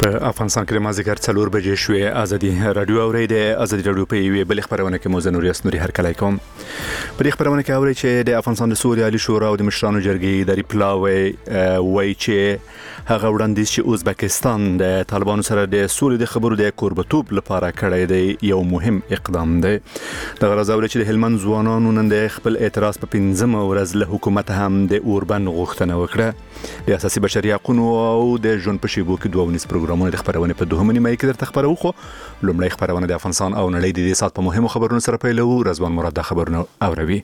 په افغانستان کې مازیګر 4 بجې شوې ازادي رادیو اوري د ازادي رادیو په یوې بل خبرونه کې موزه نوري اسنوري هر کله کوم په دې خبرونه کې اوري چې د افغانستان د سولې عالی شورا او د مشرانو جرګې د ریپلاوي وایي چې هغه وړاندیز چې ازبکستان د طالبانو سره د سولې د خبرو د کوربتوب لپاره کړی دی یو مهم اقدام دی د غرض اوري چې د هلمند ځوانانو نن د خپل اعتراض په 15 ورځ له حکومت هم د اوربن غوښتنه وکړه د اساسي بشري حقوقو او د ژوند په شیبو کې 2 پروګرامونه د خبرونه په دوهمه نیمه کې درته خبرو خو لومړی خبرونه د افغانستان او نړۍ د دې سات په مهمو خبرونو سره پیلو رضوان مراد د خبرونه اوروي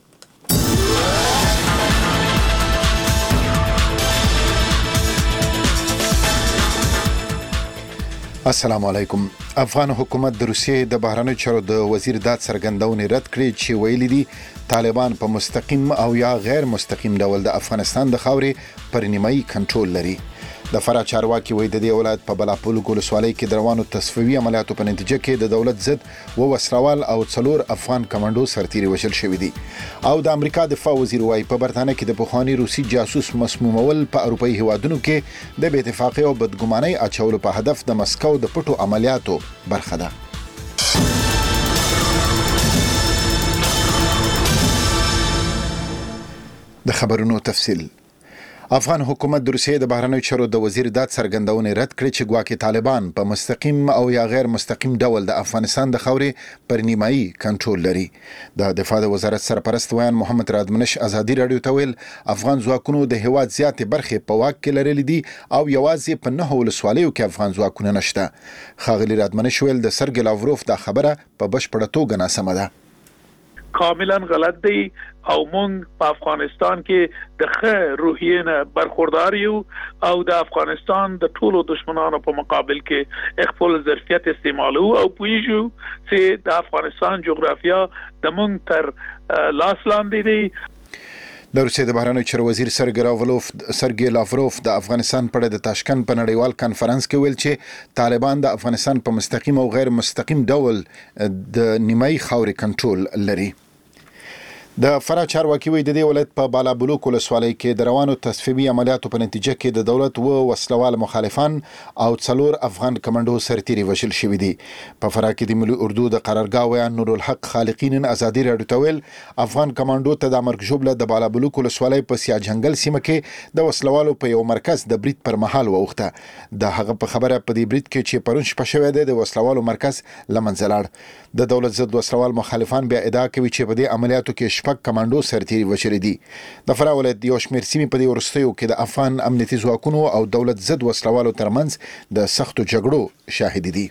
السلام علیکم. افغان حکومت د روسیې د بهرنیو چارو د وزیر داد څرګندونې رد کړې چې ویلي دي طالبان په مستقیم او یا غیر مستقیم ډول د افغانستان د خاورې پر نیمایي کنټرول لري. د فرا چارواکي وایي د دې ولایت په بلاپول ولسوالۍ کې د روانو تصفیوي عملیاتو په نتیجه کې د دولت ضد و وسلوال او 4 افغان کمانډو سرتیري وژل شوي دي. او د امریکا دفاع وزیر وایي په برتانیه کې د پخوانی روسي جاسوس مسمومول په اروپאי هیوادونو کې د بې اتفاقۍ او بدګمانۍ اچولو په هدف د مسکو د پټو عملیاتو برخه ده. د خبرونو تفصیل. افغان حکومت د روسیې د بهرنیو چارو د وزیر داد څرګندونې رد کړې چې ګواکې طالبان په مستقیم او یا غیر مستقیم ډول د افغانستان د خاورې پر نیمایي کنټرول لري. د دفاع وزارت سرپرست ویان محمد رادمنش ازادي رادیو ته ویل افغان ځواکونو د هیواد زیاتې برخې په واک کې لرلې دي او یوازې په 9 ولسوالیو کې افغان ځواکونه نشته. ښاغلي رادمنش ویل د سرګي لاوروف دا خبره په بشپړه توګه ناسمه ده. کاملا غلط دی او مونږ په افغانستان کې د ښه روحیې نه برخوردار یو او د افغانستان د ټولو دشمنانو په مقابل کې خپل ظرفیت استعمالو او پویجو چې د افغانستان جغرافیا د مونږ تر لاس لاندې دی. د روسیې د بهرنیو چارو وزیر سرګي لاوروف د افغانستان په اړه د تاشکند په نړیوال کانفرنس کې ویل چې طالبان د افغانستان په مستقیم او غیر مستقیم ډول د نیمایي خاورې کنټرول لري. د فرا چارواکي وایي د دې ولایت په بالابلوک ولسوالۍ کې د روانو تصفیوي عملیاتو په نتیجه کې د دولت و وسلوال مخالفان او 4 افغان کمانډو سرتیري وژل شوي دي. په فرا کې د ملي اردو د قرارګاه ویان نور الحق خالقین ازادي رادیو ته ویل افغان کمانډو ته د مرګ ژوبله د بالابلوک ولسوالۍ په سیا جنگل سیمه کې د وسلوالو په یو مرکز د برید پر مهال ووخته. د هغه په خبره په دې برید کې چې پرون شپه شوې ده د وسلوالو مرکز لمنځه لاړ. د دولت ضد وسلوال مخالفان بیا ادعا کوي چې په دې عملیاتو کې کمانډو سرتیري وشري دي. د فرا ولایت یو شمېر سیمې په دې ورستیو کې د افغان امنیتي ځواکونو او دولت ضد وسلوالو ترمنځ د سختو جګړو شاهد دي.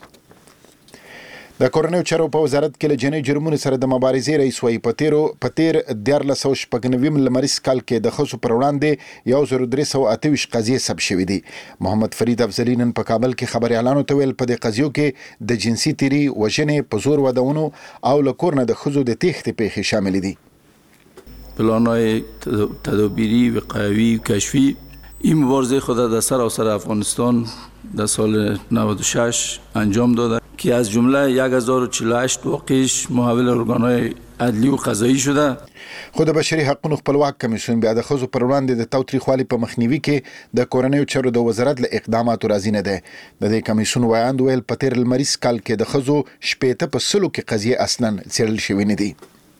د کورنیو چارو په وزارت کې له جنۍ جرمونو سره د مبارزې رئیس وایي په تیر 1499 لمریز کال کې د ښځو پر وړاندې 1328 قضیې ثبت شوې دي. محمد فرید افضلي نن په کابل کې خبريالانو ته ویل په دې قضیو کې د جنسي تیری وژنې په زور ودونو او له کور نه د ښځو د تېښتې پیښې شامل دي. پلان‌های تدابیری وقایوی کشفی این مبارزه خود در سراسر افغانستان در سال 96 انجام داده که از جمله 1048 واقعش محول ارگان‌های عدلی و قضایی شده. خود بشري حقوقو خپلواک کمیسیون بیا د ښځو پر وړاندې د تاوتریخوالي په مخنیوي کې د کورنیو چارو د وزارت له اقداماتو راضي نه ده. د دې کمیسیون وایاند ویل په تیر لمریز کال کې د ښځو شپېته په سلو کې قضیې اصلاً څېړل شوې نه دي.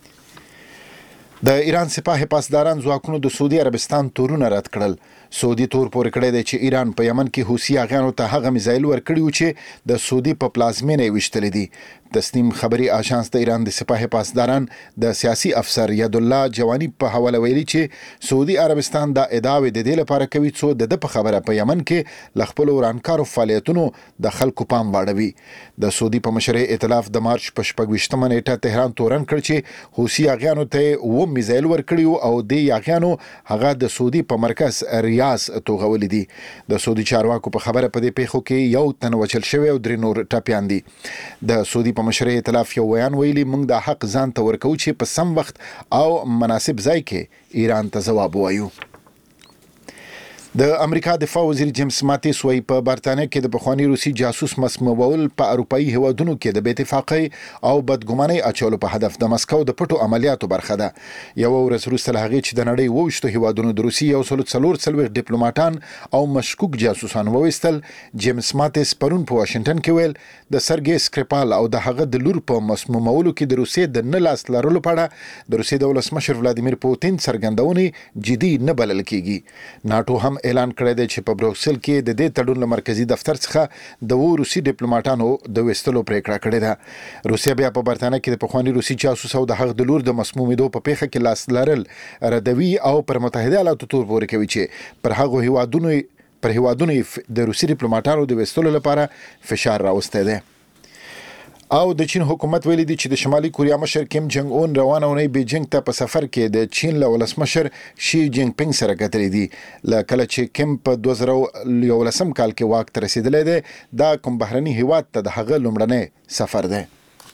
د ایران سپاه پاسداران ځواکونو د سعودي عربستان تورونه رد کړل. سعودي تور پورې کړی دی چې ایران په یمن کې حوثي اغیانو ته هغه میزایل ورکړي و چې د سعودي په پلازمینه یې ویشتلي دي. تسنیم خبري آژانس د ایران د سپاه پاسداران د سیاسي افسر ید الله جوانی په حواله ویلي چې سعودي عربستان د ادعاوې د دې لپاره کوي چې د په خبره په یمن کې ل خپل ورانکارو فعالیتونو د خلکو پام واړوي. د سعودي په مشرۍ ائتلاف د مارچ په 28مه نیټه تهران تورن کړ چې حوثي اغیانو ته و میزایل ورکړي او د اغیانو هغه د سعودي په مرکز ریاض توغولې دي. د سعودي چارواکو په خبره په دې پیښو کې یو تن وچل شوی او 3 نور ټاپیان دي. د سعودي په مشرۍ ائتلاف یو ویان ویلي موږ د حق ځان ته ورکو چې په سم وخت او مناسب ځای کې ایران ته ځواب وایو. د امریکا دفاع وزیر جیمز ماتیس وايي په برتانیې کې د پخوانی روسي جاسوس مسمومول په اروپאי هیوادونو کې د بې اتفاقۍ او بدګمانۍ اچولو په هدف د مسکو د پټو عملیاتو برخه ده. یو ورځ وروسته له هغې چې د نړۍ وویشتو هیوادونو د روسي 140 ډیپلوماټان او مشکوک جاسوسان وویستل، جیمز ماتیس پرون په واشنگټن کې ویل د سرګي سکریپال او د هغه د لور په مسمومولو کې د روسي د نه لاس لرلو په اړه د روسي د ولسمشر ولادیمیر پوتین څرګندونې جدي نه بلل کیږي. ناتو هم اعلان کړی دی چې په بروکسل کې د دې تړون له مرکزی دفتر څخه د روسي ډیپلوماټانو د وستلو پریکړه کړې ده. روسیا بیا په برتانیې کې د پخوانی روسي جاسوس او د هغه د لور د مسمومیدو په پیښه کې لاس لرل ردوي او پر متحده ایالاتو تور پورې کوي چې پر هغه هیوادونو د روسي ډیپلوماټانو د وستلو لپاره فشار راوستی دی. او د چین حکومت ویلي دی چې د شمالي کوریا مشر کیم جنگ اون روانه ونې بیجینګ ته په سفر کې د چین له ولسمشر شي جینګ پینګ سره کتلې دي. کله چې کیم په 2011 کال کې واک ته رسیدلی دی، دا کوم بهرني هیواد ته د هغه لومړنی سفر دی.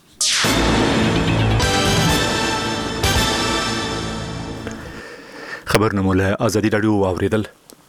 خبرونه مو له ازادي رادیو واوریدل.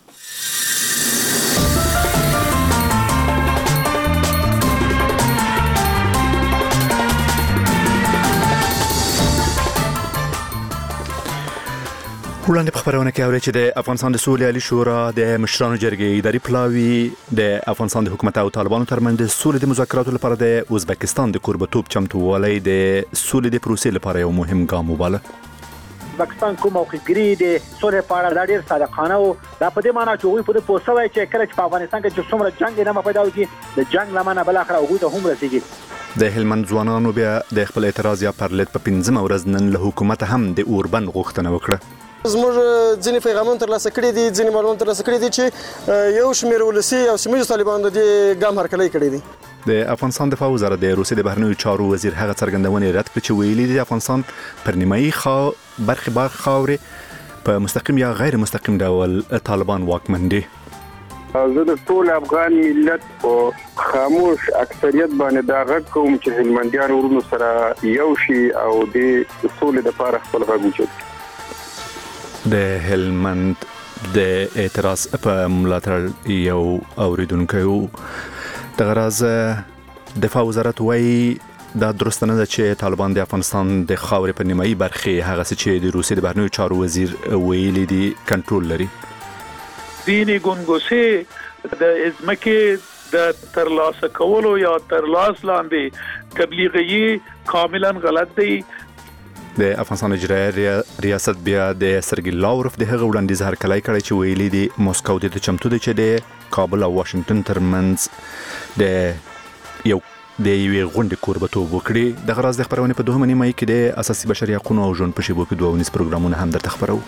وړاندې په خبرونه کې اوري چې د افغانستان د سولې عالی شورا د مشرانو جرګې اداري پلاوی د افغانستان د حکومت او طالبانو ترمنځ د سولې د مذاکراتو لپاره د ازبکستان د کوربتوب چمتووالی د سولې د پروسې لپاره یو مهم ګام وباله. ازبکستان کوم موقعګری د سولې په اړه ډېر صادقانه او دا په دې معنی چې وي په دې پوسوي چې کله چې په افغانستان کې چې څومره جنگ نه پیدا وږي د جنگ لمنه بل اخر هغه ته هم رسیږي. د هلمند ځوانانو بیا د خپل اعتراض یا پرلط په 15 ورځ نن له حکومت هم د اوربند غوښتنه وکړه. زموږ ځینې پیغامونه ترلاسه کړي دي، ځینې معلومات ترلاسه کړي دي چې یو شمېر ولسي او سیمه طالبانو د دې ګام هرکلی کړی دي. د افغانستان دفاع وزارت د روسیې د بهرنیو چارو وزیر هغه څرګندونې رد کړې چې ویلي دي افغانستان پر نیمایي برخې خاورې په مستقیم یا غیر مستقیم ډول طالبان واکمن دي. زه د ټول افغان ملت په خاموش اکثریت باندې دا غږ کوم چې هلمندیان ورونو سره یو شي او د سولې لپاره خپل غږ وچت. د هلمند د اعتراض په ملاتړ یو اوریدونکی د غراز دفاع وزارت وايي دا درست نه ده چې طالبان د افغانستان د خاورې په نیمایي برخې هغه څه چې د روسیې د بهرنیو چارو وزیر ویلي دي کنټرول لري. دینی ګونګوسې د ازمکه د ترلاسه کولو یا ترلاس لاندې تبلیغي کاملا غلط دی. د افغانستان اجرایي ریاست بیا د سرګي لاوروف د هغه وړاندیز هرکلی کړی چې ویلي دي موسکو د چمتو دی چې د کابل او واشنگټن ترمنځ د یوې غونډې کوربتوب وکړي. د غراز د خبرونه په 2 نیمه کې د اساسي بشري حقوقو او ژوند په شیبو کې 2 پروګرامونه هم درته خبرو.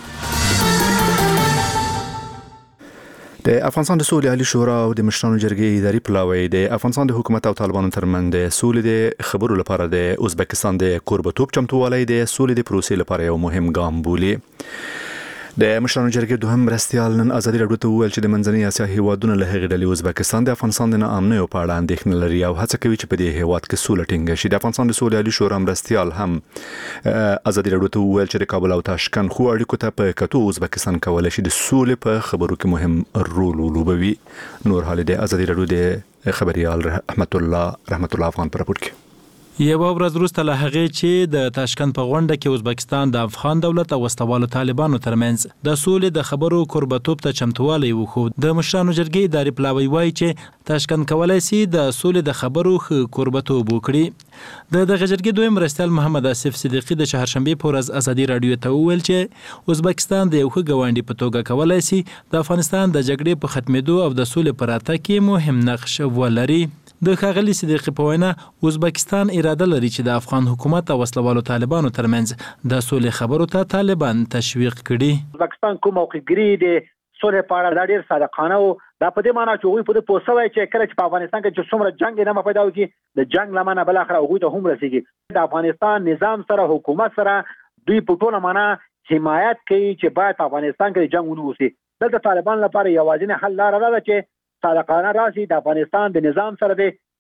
د افغانستان د سولې عالی شورا او د مشرانو جرګې اداري پلاوی د افغانستان د حکومت او طالبانو ترمنځ د سولې د خبرو لپاره د ازبکستان د کوربتوب چمتووالی د سولې د پروسې لپاره یو مهم ګام بولي. د مشرانو جرګې دوهم مرستیال نن ازادي راډیو ته وویل چې د منځنۍ اسیا هیوادونو له هغې ډلې ازبکستان د افغانستان د ناامنیو په اړه اندېښنه لري او هڅه کوي چې په دې هیواد کې سوله ټینګه شي. د افغانستان د سولې عالی شورا مرستیال هم ازادي راډیو ته وویل چې د کابل او تاشکند خو اړیکو ته په کتو ازبکستان کولی شي د سولې په خبرو کې مهم رول ولوبوي. نور حال د ازادي راډیو د خبريال رحمت الله افغان پر راپور کې یو ورځ وروسته له هغې چې د تاشکند په غونډه کې ازبکستان د افغان دولت او وسوالو طالبانو ترمنځ د سولې د خبرو کوربتوب ته چمتووالی وښود. د مشرانو جرګې اداري پلاوی وایي چې تاشکند کولی شي د سولې د خبرو کوربتوب وکړي. د دغه جرګې دویم مرستیال محمد آصف صدیقي د چهارشنبې په ورځ ازادي راډیو ته وویل چې ازبکستان د یو ښه ګاونډي په توګه کولی شي د افغانستان د جګړې په ختمېدو او د سولې په راتګ کې مهم نقش ولري. د ښاغلي صدیقي په وینا ازبکستان اراده لري چې د افغان حکومت او وسلوالو طالبانو ترمنځ د سولې خبرو ته طالبان تشویق کړي. ازبکستان کوم موقعګری د سولې په اړه ډېر صادقانه او دا په دې معنی چې وي په دې پوسوي چې کله چې په افغانستان کې چې څومره جنگ نه پیدا وږي د جنگ لمنه بل اخر هغه ته هم رسیږي. د افغانستان نظام سره حکومت سره دوی په ټوله معنی حمایت کوي چې باید په افغانستان کې جنگ ونه وشي. دلته طالبان لپاره یوازینی حل لاره ده چې صادقانه راشي د افغانستان د نظام سره د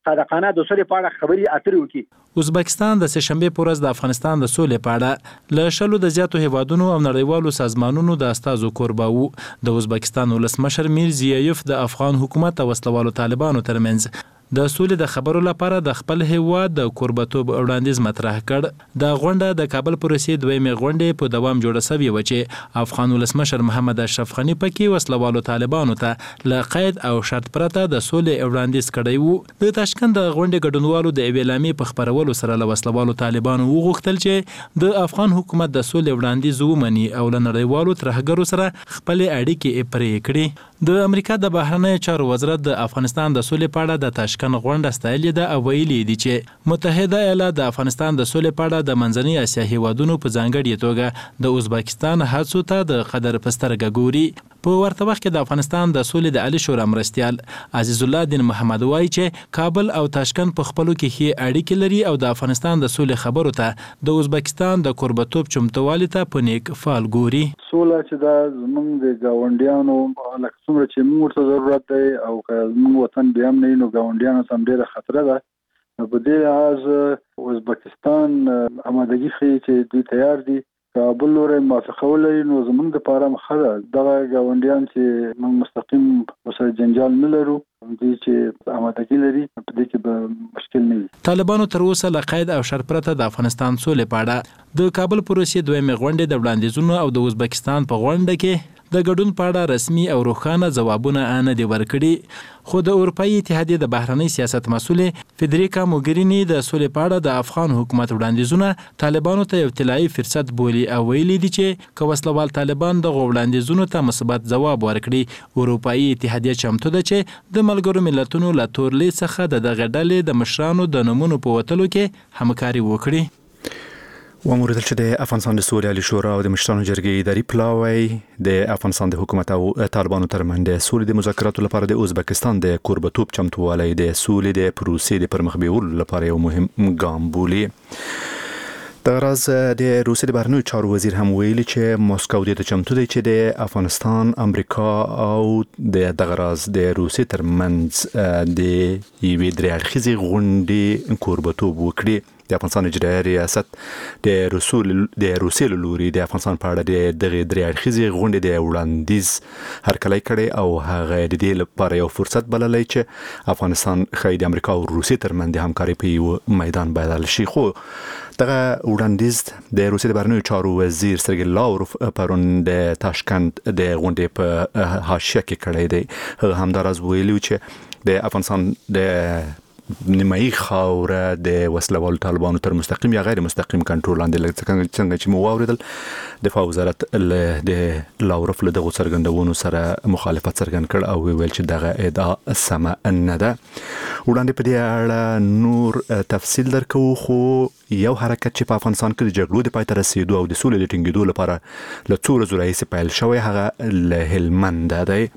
صادقانه د سولې په اړه خبرې اترې وکړي. ازبکستان د سه‌شنبه په ورځ د افغانستان د سولې په اړه له شلو د زیاتو هیوادونو او نړیوالو سازمانونو د استازو کوربه وو. د ازبکستان ولسمشر میر زیایف د افغان حکومت او وسلوالو طالبانو ترمنځ د سولې د خبرو لپاره د خپل هیواد د کوربتوب وړاندیز مطرح کړ. د غونډه د کابل پر رسید دویمه غونډه په دوام جوړه شوې و چې افغان ولسمشر محمد اشرف غنی پکې وسلوالو طالبانو ته له قید او شرط پرته د سولې وړاندیز کړی وو. د تاشکند د غونډې ګډونوالو د اعلامیې په خبرولو سره له وسلوالو طالبانو وغوښتل چې د افغان حکومت د سولې وړاندیز ومني او له نړیوالو ترهګرو سره خپل اړیکې پرې کړي. د امریکا د بهرنیو چارو وزارت د افغانستان د سولې په اړه د تاشکند غونډه ستایلې ده او ویلي دي چې متحده ایالات د افغانستان د سولې په اړه د منځنۍ اسیا هیوادونو په ځانګړې توګه د ازبکستان هڅو ته د قدر په سترګه ګوري. په ورته وخت کې د افغانستان د سولې د عالی شورا مرستیال عزیز الله دین محمد وایي چې کابل او تاشکند په خپلو کې ښې اړیکې لري او د افغانستان د سولې خبرو ته د ازبکستان د کوربتوب چمتووالي ته په نیک فال ګوري. سوله چې دا زمونږ د ګاونډیانو لکه څومره چې موږ ورته ضرورت دی او که زمونږ وطن بیا هم نه وي نو ګاونډیانو ته هم ډېره خطره ده. په دې لحاظ ازبکستان امادګي ښیي چې دوی تیار دي کابل لوري موافقه ولري نو زمونږ دپاره هم ښه ده. دغه ګاونډیان چې موږ مستقیم ورسره جنجال نه لرو دوی چې امادګي لري په دې کې به مشکل نه وي. طالبانو تر اوسه له قید او شرط پرته د افغانستان سولې په اړه د کابل پر رسید دویمه غونډې د وړاندیزونو او د ازبکستان په غونډه کې د ګډون په اړه رسمي او روښانه ځوابونه نه دي ورکړي. خو د اروپایي اتحادیې د بهرنۍ سیاست مسؤلې فدریکا موګرینی د سولې په اړه د افغان حکومت وړاندیزونه طالبانو ته یو طلایي فرصت بولي او ویلي دي چې که وسلوال طالبان د وړاندیزونو ته مثبت ځواب ورکړي اروپایي اتحادیه چمتو ده چې د ملګرو ملتونو له تورلې څخه د دغه ډلې د مشرانو د نومونو په وتلو کې همکاري وکړي. وموردل چې د افغانستان د سولې عالی شورا او د مشرانو جرګې اداري پلاوی د افغانستان د حکومت او طالبانو ترمنځ د سولې د مذاکراتو لپاره د ازبکستان د کوربتوب چمتووالی د سولې د پروسې د پرمخ بیولو لپاره یو مهم ګام بولي. د غرض د روسیې د بهرنیو چارو وزیر هم ویلي چې مسکو د چمتو دی چې د افغانستان امریکا او د غرض د روسیې ترمنځ د یوې درې اړخیزې غونډې کوربتوب وکړي. د افغانستان اجرایي ریاست د روسیې له لوري د افغانستان په اړه د دغه درې اړخیزې غونډې د وړاندیز هرکلی کړی او هغه د دې لپاره یو فرصت بللی چې افغانستان ښایي د امریکا او روسیې ترمنځ د همکارۍ په یو میدان بدل شي. خو دغه وړاندیز د روسیې د بهرنیو چارو وزیر سرګی لاوروف پرون د تاشکند د غونډې په حاشیه کې کړی دی. هغه همداراز ویلي چې د افغانستان د نیمایي خاوره د وسلوالو طالبانو تر مستقیم یا غیر مستقیم کنټرول لاندې څنګه چې مو واوریدل دفاع وزارت د لاوروف له دغو څرګندونو سره مخالفت څرګند کړ او ویل چې دغه ادعا سمه نه ده. وړاندې په دې اړه نور تفصیل درکو خو یو حرکت چې په افغانستان کې د جګړو د پای ته رسیدو او د سولې د ټینګېدو لپاره له څو ورځو راهیسې پیل شوی هغه له هلمند دی.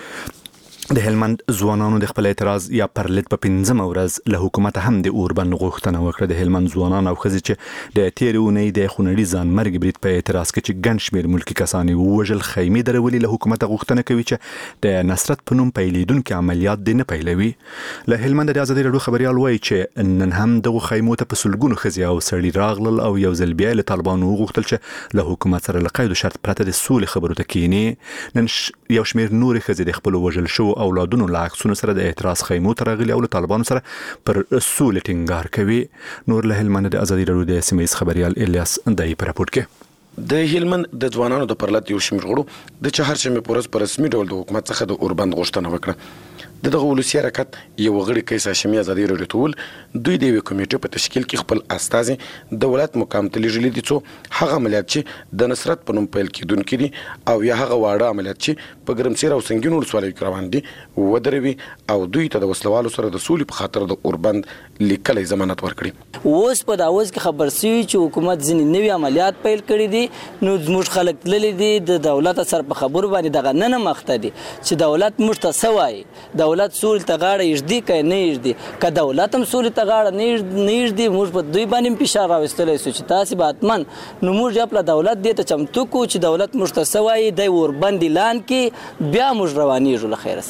د هلمند ځوانانو د خپل اعتراض یا پرلط په 15 ورځ له حکومت هم د اوربند غوښتنه وکړه. د هلمند ځوانان او ښځې چې د تېرې اونۍ د خونړي ځانمرګ برید په اعتراض کې چې ګڼ شمېر ملکي کسان یې ووژل خیمې درولي له حکومته غوښتنه کوي چې د نصرت په نوم پیلېدونکي عملیات دې نه پیلوي. له هلمند د ازادي راډیو خبریال وایي چې نن هم دغو خیمو ته په سلګونو ښځې او سړي راغلل او یو ځل بیا له طالبانو وغوښتل چې له حکومت سره له قید و شرط پرته د سولې خبرو ته کښیني. نن یو شمېر نورې ښځې د خپلو وژل شوو اولادونو له عکسونو سره د اعتراض خیمو ته راغلي او له طالبانو سره پر سولې ټینګار کوي. نور له هلمند د ازادي راډیو د سیمه ییز خبریال الیاس دای په راپورټ کې د هلمند د ځوانانو د پرلط یو شمېر غړو د چهارشنبې په ورځ په رسمي ډول د حکومت څخه د اوربند غوښتنه وکړه. دغه ولسي حرکت یو غړي قیس هاشمي ازادي راډیو ته وویل دوی د یوې کمیټې په تشکیل کې خپل استازي د ولایت مقام ته لیږلي دي څو هغه عملیات چې د نصرت په نوم پیل کېدونکي دي او یا هغه واړه عملیات چې په ګرمسیر او سنګین ولسوالیو کې روان دي ودروي او دوی ته د وسلوالو سره د سولې په خاطر د اوربند لیکلی ضمانت ورکړي. اوس په داوز کې خبر سوي چې حکومت ځینې نوي عملیات پیل کړي دي نو زموږ خلک تللي دي د دولت سره په خبرو باندې دغه نه مخته دي چې دولت موږ ته څه وایي. دولت سولې ته غاړه ایږدي که نه ایږدي که دولت هم سولې ته غاړه نه ایږدي موږ په دوی باندې هم فشار راوستلی سو چې تاسې به حتما نو موږ خپله دولت دې ته چمتو کړو چې دولت موږ ته څه وایي دی اوربند اعلان کړي بیا موږ روانېږو له خیره سره.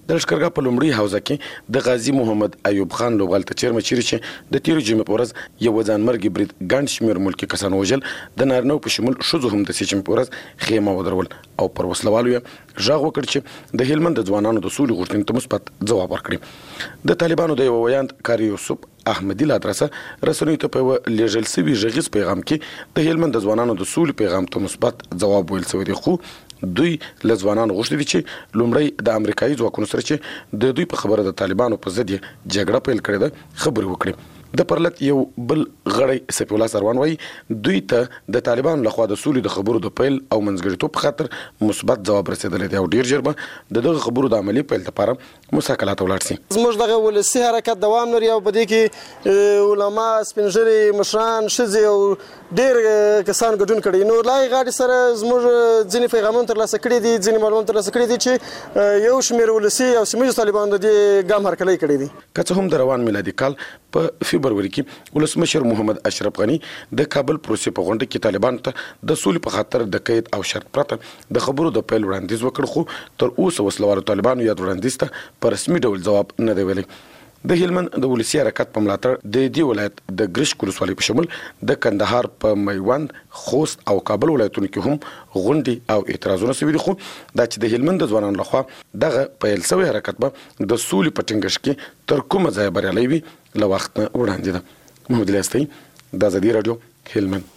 د لشکرګاه په لومړي حوزه کې د غازی محمد ایوب خان لوبغال ته چیرمه چیرې چې د تیر جمعې په ورځ یو ځانمرګي برید ګڼ شمېر ملکي کسان وژل د نارینهو په شمول ښځو هم د سیچم په ورځ خیمه ودرول او پر وسلوالو یې غږ وکړ چې د هلمند د ځوانانو د سولې غوښتنې ته مثبت ځواب ورکړي. د طالبانو د یو ویاند کاری یوسف احمدی لادرسه رسنیو ته په لیږل شوي غږیز پیغام کې د هلمند د ځوانانو د سولې پیغام ته مثبت ځواب ویل شوی دی، خو دوی له ځوانانو غوښتي دي چې لومړی د امریکایي ځواکونو سره چې د دوی په خبره د طالبانو په ضد جګړه پیل کړې ده خبرې وکړي. د پرلط یو بل غړی سپی الله سروان وایي دوی ته د طالبانو لخوا د سولې د خبرو د پیل او منځګړیتوب په خاطر مثبت ځواب رسېدلی دی او ډیر ژر به دغه خبرو د عملي پیل لپاره مساکلات ولاړ شي. زموږ دغه ولسي حرکت دوام لري او په دې کې علما، سپین ږیري، مشران، ښځې او ډیر کسان ګډون کړي. نو لای غاړې سره زموږ ځینې پیغامونه ترلاسه کړي دي، ځینې معلومات ترلاسه کړي دي چې یو شمېر ولسي او سیمه طالبانو د دې ګام هرکلی کړی دي. که څه هم د روان میلادي کال په فبروري کې ولسمشر محمد اشرف غنی د کابل پروسې په غونډه کې طالبانو ته د سولې په خاطر د قید او شرط پرته د خبرو د پیل وړاندیز وکړ، خو تر اوسه وسلوالو طالبانو یاد وړاندیز ته په رسمي ډول ځواب نه دی ویلی. د هلمند د ولسي حرکت په ملاتړ د دې ولایت د ګرشک ولسوالۍ په شمول د کندهار په میوند، خوست او کابل ولایتونو کې هم غونډې او اعتراضونه شوي دي، خو دا چې د هلمند د ځوانانو لخوا دغه پیل شوی حرکت به د سولې په ټینګښت کې تر کومه ځایه بریالی وي له وخت نه وړاندې ده. محمد الیاس د ازادي راډیو هلمند.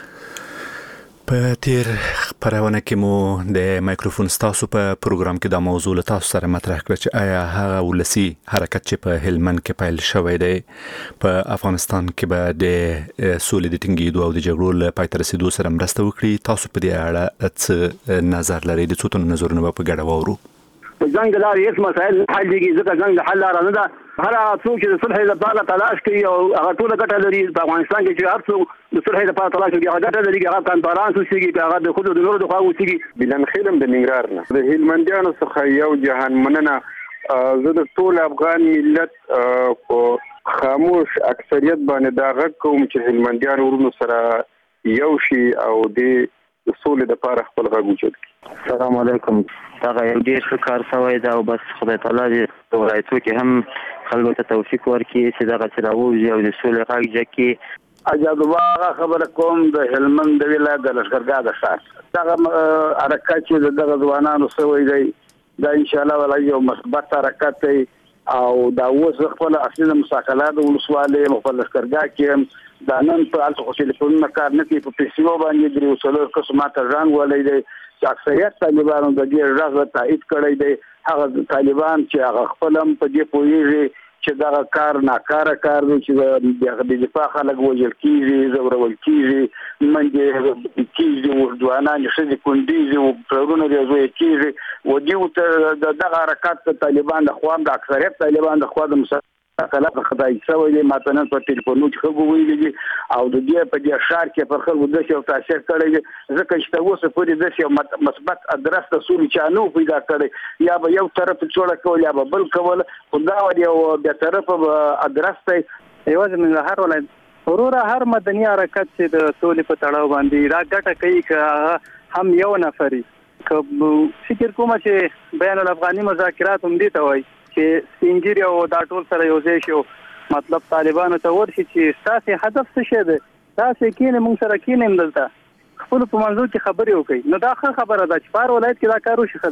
په تیر خبرونه کې مو د مایکروفون ستاسو په پروګرام کې د موضوع له تاسو سره مطرح کړ چې آیا هغه ولسي حرکت چې په هلمند کې پیل شوی دی په افغانستان کې به د سولې د ټینګېدو او د جګړو له پای ته رسېدو سره مرسته وکړي. تاسو په دې اړه څه نظر لرئ؟ د څو تنو نظرونه به په ګډه واورو. جنگ لارې هیڅ مسایل حل کېږي ځکه جنگ د حل لاره نه ده. هر هغه څوک چې د صلح لپاره تلاش کوي او هغه ټوله ګټه لري په افغانستان کې چې هر څوک د صلح لپاره تلاش کوي هغه ګټه لري، هغه کنفرانس اوسېږي، هغه د خود د نورو د خوا اوسېږي. بلن خیلم د ننګرهار نه د هلمندیانو څخه یو جهان مننه. زه د ټول افغان ملت په خاموش اکثریت باندې دا غږ کوم چې هلمندیان ورونو سره یو شي او د سولې لپاره خپل غږ اوچت کړي. السلام علیکم. دا یو ډیر ښه کار شوی دی او بس خدای تعالی دې په ولایتو کې هم خلکو ته توفیق ورکړي چې دغه چې راووځي او د سولې غږ جګ. اجازه واغه خبره کوم د هلمند د ولایت د لشکرګاه د ښار دغه حرکت چې دغه ځوانانو شوی دی دا ان شاء الله ولای یو مثبت حرکت دی او دا اوس خپل اصلي مساکلات ولسوالۍ خپل لشکرګاه کې دا نن په الته خو ټلیفون کار نه کوي په پیسو باندې درې وسلو قسمه تران ولای دی چې اکثریت طالبانو د دې راغ تایید کړی دی. هغه طالبان چې هغه خپل هم په دې پوهیږي چې دا کار ناکاره کار دی چې د دفاع خلک وژل کیږي، زورول کیږي، منځ کیږي، ځوانان ښځې کونډېږي او پلرونه یې کیږي و دې دغه حرکت طالبان د خوا د اکثریت طالبان د خوا د کله خدای شوی دی ماته نن په ټلیفون کې خبرو ویلې او د دې په دې شهر کې په خلکو د څه تاثیر کړی ځکه چې تاسو په دې د څه مثبت ادرس ته سولې چانو پیدا کړی یا به یو طرف جوړ کول یا به بل کول خدا ور یو د طرف ادرس ته یوازې من هر ولایت ورور هر مدني حرکت چې د سولې په تړاو باندې را ګټه کوي که هم یو نفري که فکر کوم چې بین الافغاني مذاکرات هم دي ته وایي چې سپینګری او دا ټول سره یو ځای شو مطلب طالبانو ته ورشي چې تاسو هدف څه شه ده تاسو کینې موږ سره کینې مدلته خپل په منځو کې خبرې وکړي. نو دا خبره ده چې په ولایت کې دا کار وشي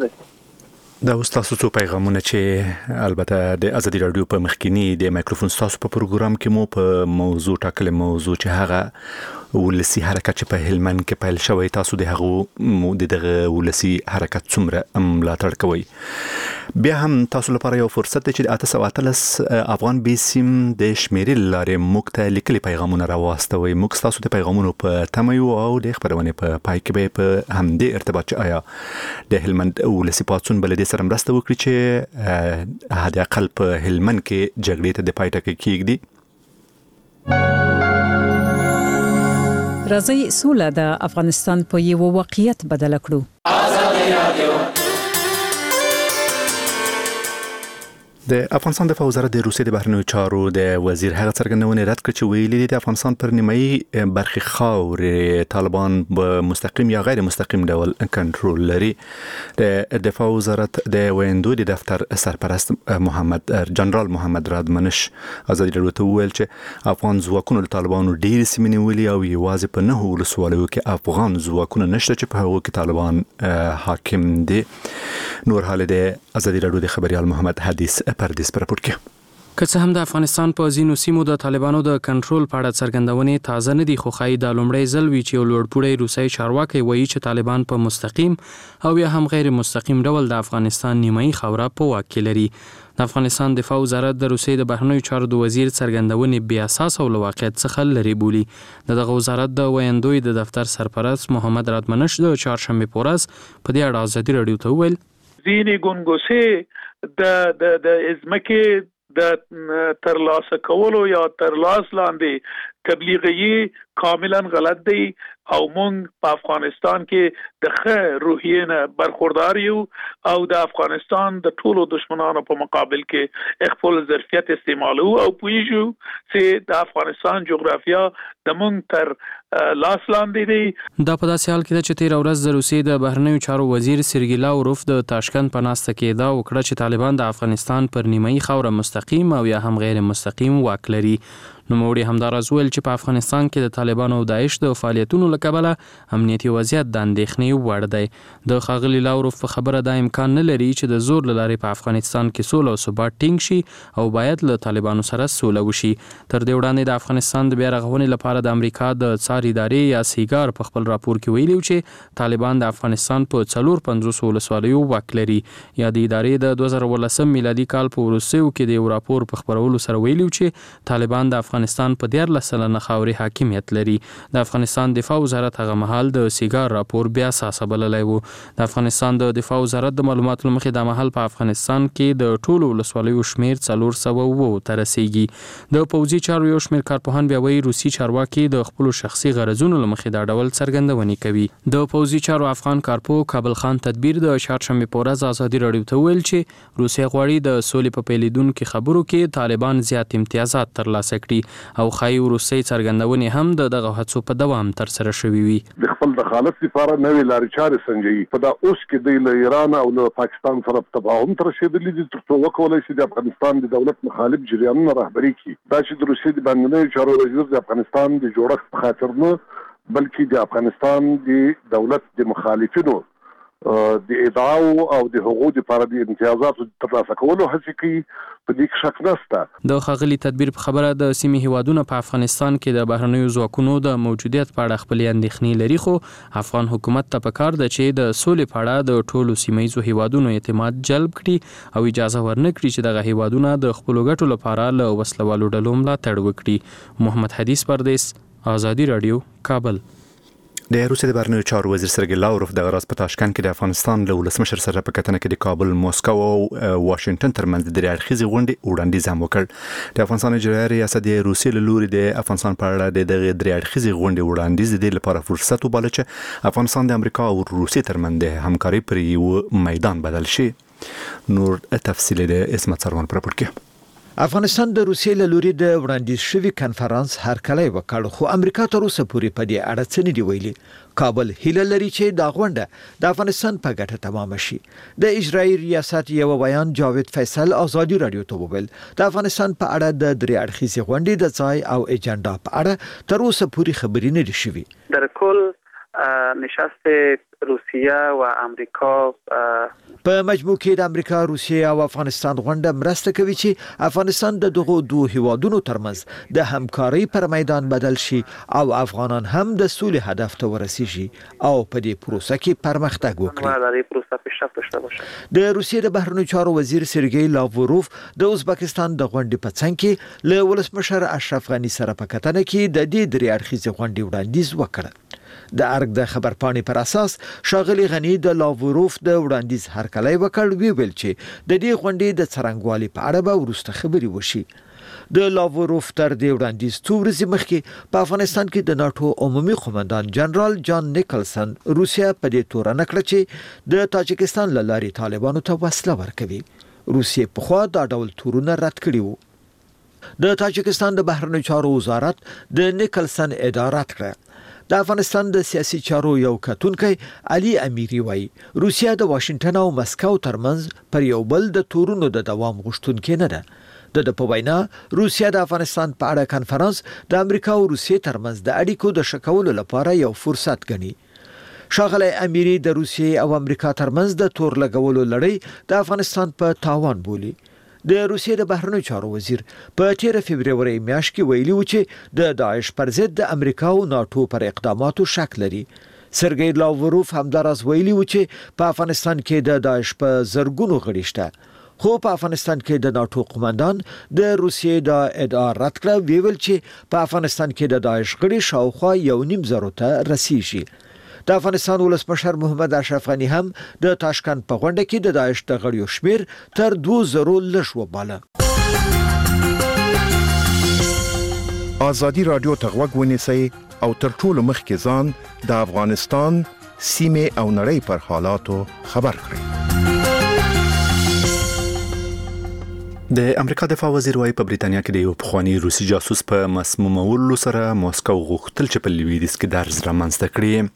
خده. دا تاسو څو پیغامونه چې البته د ازادي رادیو په مخکینی د مایکروفون تاسو په پروګرام کې مو په موضوع ټاکل موضوع چې هغه ولسی حرکت چې په هلمند کې پیل شوی تاسو د هغه دغه ولسی حرکت څومره ملاتړ کوي. بیا هم تاسو لپاره یو فرصت دی چې 813 افغان بیسیم د شمیرې لارې موږ ته لیکلي پیغامونه راوستوي. موږ تاسو ته پیغامونه په تمه یو او د خبرونه په پای کې به په همدې ارتباط چې آیا د هلمند ولسی پاتون بلدي سره مرسته وکړي چې هدا اقل په هلمند کې جګړې ته د پای ټکی کېږي. راځي سوله د افغانستان په یو واقعیت بدل کړو. د افغانستان دفاع وزارت د روسیې د بهرنیو چارو د وزیر هغه څرګندونه رد کړ چې ویلي د افغانستان پر نیمایي برخې خاورې طالبان به مستقیم یا غیر مستقیم ډول کنټرول لري. د دفاع وزارت د ویندوی د دفتر سرپرست جنرال محمد رادمنش ازادي راډیو ته وویل چې افغان ځواکونو له طالبانو ډېرې سیمې نیولې او یوازې په 9 ولسوالیو کې افغان ځواکونه نشته چې په هغو کې طالبان حاکم دي. نور حال د ازادي راډیو د خبريال محمد حدیث پردیس پر راپور کې. که څه هم د افغانستان په ځینو سیمو د طالبانو د کنټرول په اړه څرګندونې تازه نه دي، خو ښایي دا لومړی ځل وي چې یو لوړپوړی روسي چارواکی وایي چې طالبان په مستقیم او یا هم غیر مستقیم ډول د افغانستان نیمایي خاوره په واک کې لري. د افغانستان دفاع وزارت د روسیې د بهرنیو چارو د وزیر څرګندونې بې اساس او له واقعیت څخه لرې بولي. دغه وزارت د ویندوی د دفتر سرپرست محمد رادمنش د چهارشنبې په ورځ په دې اړه ازادي راډیو ته وویل ځینې ګونګوسې د ازمکه د ترلاسه کولو یا ترلاس لاندې تبلیغي کاملا غلط دی او مونږ په افغانستان کې د ښه روحیې نه برخوردار یو او د افغانستان د ټولو دشمنانو په مقابل کې خپل ظرفیت استعمالو او پوهیږو چې د افغانستان جغرافیا د مونږ تر لاس لاندې دی. دا په داسې حال کې ده چې تیر ورځ د روسیې د بهرنیو چارو وزیر سرګی لاوروف د تاشکند په ناسته کې دا وکړه چې طالبان د افغانستان پر نیمایي خاوره مستقیم او یا هم غیر مستقیم واک لري. نوموړي همداراز ویل چې په افغانستان کې د طالبانو او داعش د فعالیتونو له کبله امنیتي وضعیت د اندېښنې وړ دی. د ښاغلي لاوروف په خبره دا امکان نه لري چې د زور له لارې په افغانستان کې سوله او ثبات ټینګ شي او باید له طالبانو سره سوله وشي. تر دې وړاندې د افغانستان د بیا رغونې لپاره د امریکا د څار ادارې یا سیګار په خپل راپور کې ویلي چې طالبان د افغانستان په 450 ولسوالیو واک لري. یا د ادارې د 2018 میلادي کال په وروستیو کې د یو راپور په خپرولو سره ویلي چې طالبان د افغانستان په 14% خاوري حاکمیت لري. د افغانستان دفاع وزارت هغه مهال د سیګار راپور بیا اساس بللی وو. د افغانستان د دفاع وزارت د معلوماتو مخې د مهال په افغانستان کې د ټولو ولسوالیو شمیر 400 ته رسیږي. د پوځي چارو یو شمیر کارپوهان بیا وایي روسي چارواکي د خپل شخصي غرضونو لمخې دا ډول څرګندونې کوي. د پوځي چارو افغان کارپو کابل خان تدبیر د چهارشنبې په ورځ ازادي راډیو ته ویل چې روسي غواړي د سولې په پیلیدونکو خبرو کې طالبان زیات امتیازات ترلاسه کړي او خایي روسي څرګندونې هم دغه هڅو په دوام تر سره شوي وي. د خپل دخالت لپاره نوې لارې چارې سنجوي. په دا اوس کې د ایران او له پاکستان سره تفاهم تر رسیدلی دي تر څو وکولای شي د افغانستان د دولت مخالف جریانونه رهبري کړي. دا چې د روسي د بهرنیو چارو وزیر د افغانستان د جوړښت په خاطر نه بلکې د افغانستان د دولت د مخالفینو د ادعاو او د حقوقو لپاره د امتیازاتو ترلاسه کولو هڅه کوي. په دې کې شک نشته. د ښاغلي تدبیر په خبره د سیمې هیوادونو په افغانستان کې د بهرنیو ځواکونو د موجودیت په اړه خپل اندېښنې لري، خو افغان حکومت ته پکار ده چې د سولې په اړه د ټولو سیمه‌ییزو هیوادونو اعتماد جلب کړي او اجازه ورنکړي چې دغه هیوادونه د خپل ګټو لپاره له وسلوالو ډلو ملاتړ وکړي. محمد حدیث پردیس، ازادي راډیو، کابل. د روسیې د بهرنیو چارو وزیر سرګی لاوروف د غراس په تاشکند کې د افغانستان له ولسمشر سره په کتنه کې د کابل، موسکو او واشنگټن ترمنځ د اړخیزې غونډې وړاندیز هم وکړ. د افغانستان اجرایي ریاست د روسیې له لوري د افغانستان په اړه د اړخیزې غونډې وړاندیز د لپاره فرصت وباله چې افغانستان د امریکا او روسیې ترمنځ د همکارۍ پر یو میدان بدل شي. نور تفصیل د اسمت سروان پر راپور کې. افغانستان د روسیې له لوري د وړاندیز شوی کنفرانس هرکلی وکړ، خو امریکا تر اوسه پورې په دې اړه څه نه دی ویلي. کابل هیله لري چې دا غونډه د افغانستان په ګټه تمام شي. د اجرایي ریاست یو بیان جاوید فیصل ازادي راډیو ته وویل د افغانستان په اړه د درې اړخیزې غونډې د ځای او اجنډا په اړه تر اوسه پورې خبرې نه دي شوي. در کل نشست روسیه و امریکا په مجموع کې د امریکا، روسیې او افغانستان غونډه مرسته کوي چې افغانستان د دغو دوه هیوادونو ترمنځ د همکارۍ پر میدان بدل شي او افغانان هم د سولې هدف ته ورسیږي او په دې پروسه کې پرمختګ وکړي. د روسیې د بهرنیو چارو وزیر سرګی لاوروف د ازبکستان د غونډې په څنګ کې له ولسمشر اشرف غني سره په کتنه کې د دې درې اړخیزې غونډې وړاندیز وکړ. د ارګ د خبرپاڼې پر اساس شاغلي غني د لاوروف د وړاندیز هرکلی وکړ، ویل چې د دې غونډې د څرنګوالي په اړه به وروسته خبرې وشي. د لاوروف تر دې وړاندیز څو ورځې مخکې په افغانستان کې د ناتو عمومي قومندان جنرال جان نیکلسن روسیا په دې تورنه کړه چې د تاجکستان له لارې طالبانو ته وسله ورکوي. روسیې پخوا دا ډول تورونه رد کړي وو. د تاجکستان د بهرنیو چارو وزارت د نیکلسن اداره کړه. د افغانستان د سیاسي چارو یو کتونکی علي امیری وایي روسیا د واشنگټن او مسکو ترمنځ پر یو بل د تورونو د دوام غوښتونکې نه ده. د په وینا روسیا د افغانستان په اړه کانفرنس د امریکا او روسیې ترمنځ د اړیکو د شکولو لپاره یو فرصت ګڼي. ښاغلی امیری د روسیې او امریکا ترمنځ د تور لګولو لړۍ د افغانستان په تاوان بولي. د روسیې د بهرنیو چارو وزیر په 13 فبرवरी میاشت کې ویلي و چې د داعش پر ضد د امریکا او ناتو پر اقداماتو شک لري. سرګی لاوروف همداراز ویلي و چې په افغانستان کې د داعش په زرګونو غړي شته. خو په افغانستان کې د ناتو قومندان د روسیې د ادعا رد کړه، ویل چې په افغانستان کې د داعش غړي شاوخوا 1.5 ته رسیږي. د افغانستان ولسمشر محمد اشرف غنی هم د تاشکند په غونډه کې د داعش د غړیو شمیر تر 2000 لږ وباله. ازادي رادیو ته غوږ ونیسئ او تر ټولو مخکې ځان د افغانستان سیمه او نړۍ پر حالاتو خبر کړئ. د امریکا دفاع وزیر وايي په بریتانیا کې د یو پخوانی روسي جاسوس په مسمومولو سره موسکو غوښتل چې په لویدیځ کې درز رامنځته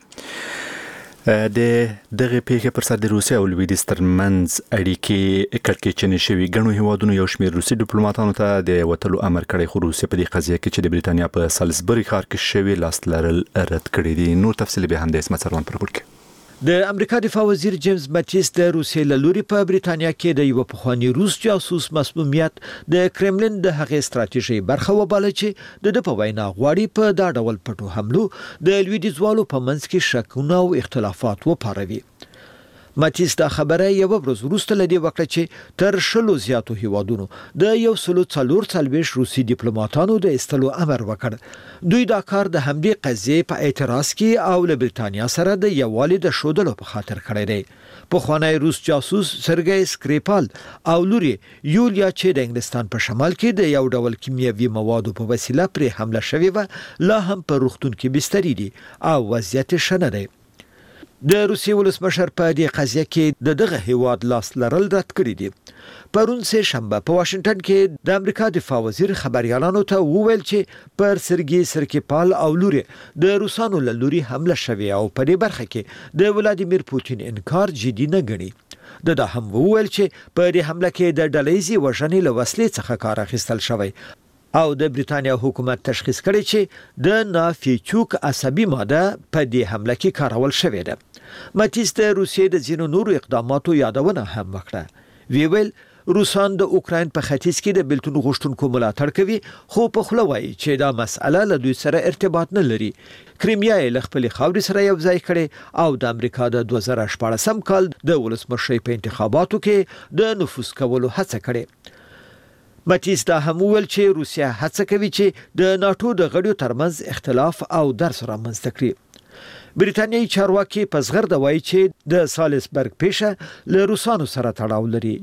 کړي. د دغه پیښې پر سر د روسیې او لویدیځ ترمنځ اړیکې کړکېچنې شوي. ګڼو هیوادونو یو شمېر روسي ډیپلوماټانو ته د وټلو امر کړی، خو روسیې په دې قضیه کې چې د بریتانیا په سالزبري ښار کې شوی لاس لرل رد کړی دي. نور تفصیل به هم د اسمت سروان پر بول کې. د امریکا دفاع وزیر جیمز ماتیس د روسیې له لوري په بریتانیا کې د یو پخوانی روس جاسوس مسمومیت د کرملین د هغې ستراتیژي برخه وباله چې د په وینا غواړي په دا ډول پټو حملو د لویدیځوالو په منځ کې شکونه او اختلافات وپاروي. ماتیس دا خبره یو ورځ وروسته لدی وکړه چې تر شلو زیاتو هیوادونو د 144 روسي ډیپلوماټانو د استلو امر وکړ. دوی دا کار د همدې قضیې په اعتراض کې او له بریتانیا سره د یووالي د شودلو په خاطر کړی دی. پخوانی روس جاسوس سرګی سکریپال او لوري یولیا چې د انګلستان په شمال کې د یو ډول کیمیاوي موادو په وسیله پر حمله شوې و، لا هم په روغتون کې بستري دي او وضعیت شنه دی. د روسیې ولسمشر په دې قضیه کې دغه هیواد لاس لرل رد کړی دي. پرون سه شنبه په واشنگټن کې د امریکا دفاع وزیر خبريالانو ته وویل چې پر سرګي سرکیپال او لوري د روسانو له لوري حمله شوې او په دې برخه کې د ولادیمیر پوتین انکار جدي نه ګڼي. د هم وویل چې په دې حمله کې د ډلېزي وژنې له وسلې څخه کار اخیستل شوی او د بریتانیا حکومت تشخیص کړی چې د نافیچوک عصبي ماده په دې حمله کې کارول شوې ده. ماتیس د روسیې د ځینو نورو اقداماتو یادونه هم وکړه. ویل روسان د اوکراین په ختیځ کې د بیلتون غوښتونکو ملاتړ کوي، خو په خوله وایي چې دا مسأله له دوی سره ارتباط نه لري. کریمیا یې له خپلې خاورې سره یو ځای کړي او د امریکا د 2014 کال د ولسمشرۍ په انتخاباتو کې د نفوذ کولو هڅه کړې. ماتیس دا هم ویل چې روسیا هڅه کوي چې د ناتو د غړیو ترمنځ اختلاف او درز رامنځته کړي. بریتانیایی چارواکي په زغرده وایي چې د سالزبرګ پیښه له روسانو سره تړاو لري.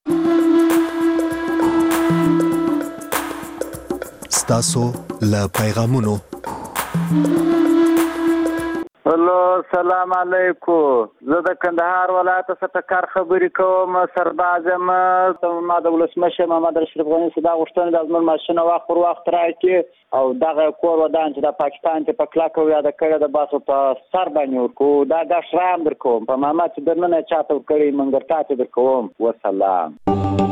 ستاسو له پیغامونو. هلو سلام علیکم. زه د کندهار ولایت څخه کار خبرې کوم. سربازم ما د ولسمشر محمد اشرف غنی صدا غوښتنه د ازمن ماشینه واخور وخت راکې او دغه کور ودان چې د پاکستان ته په کلاکو یاد کړی د باسو په سر باندې ورکو دا د شرام درکوم په محمد چې درنه چاته کړی منګرتا ته درکوم. وسلام.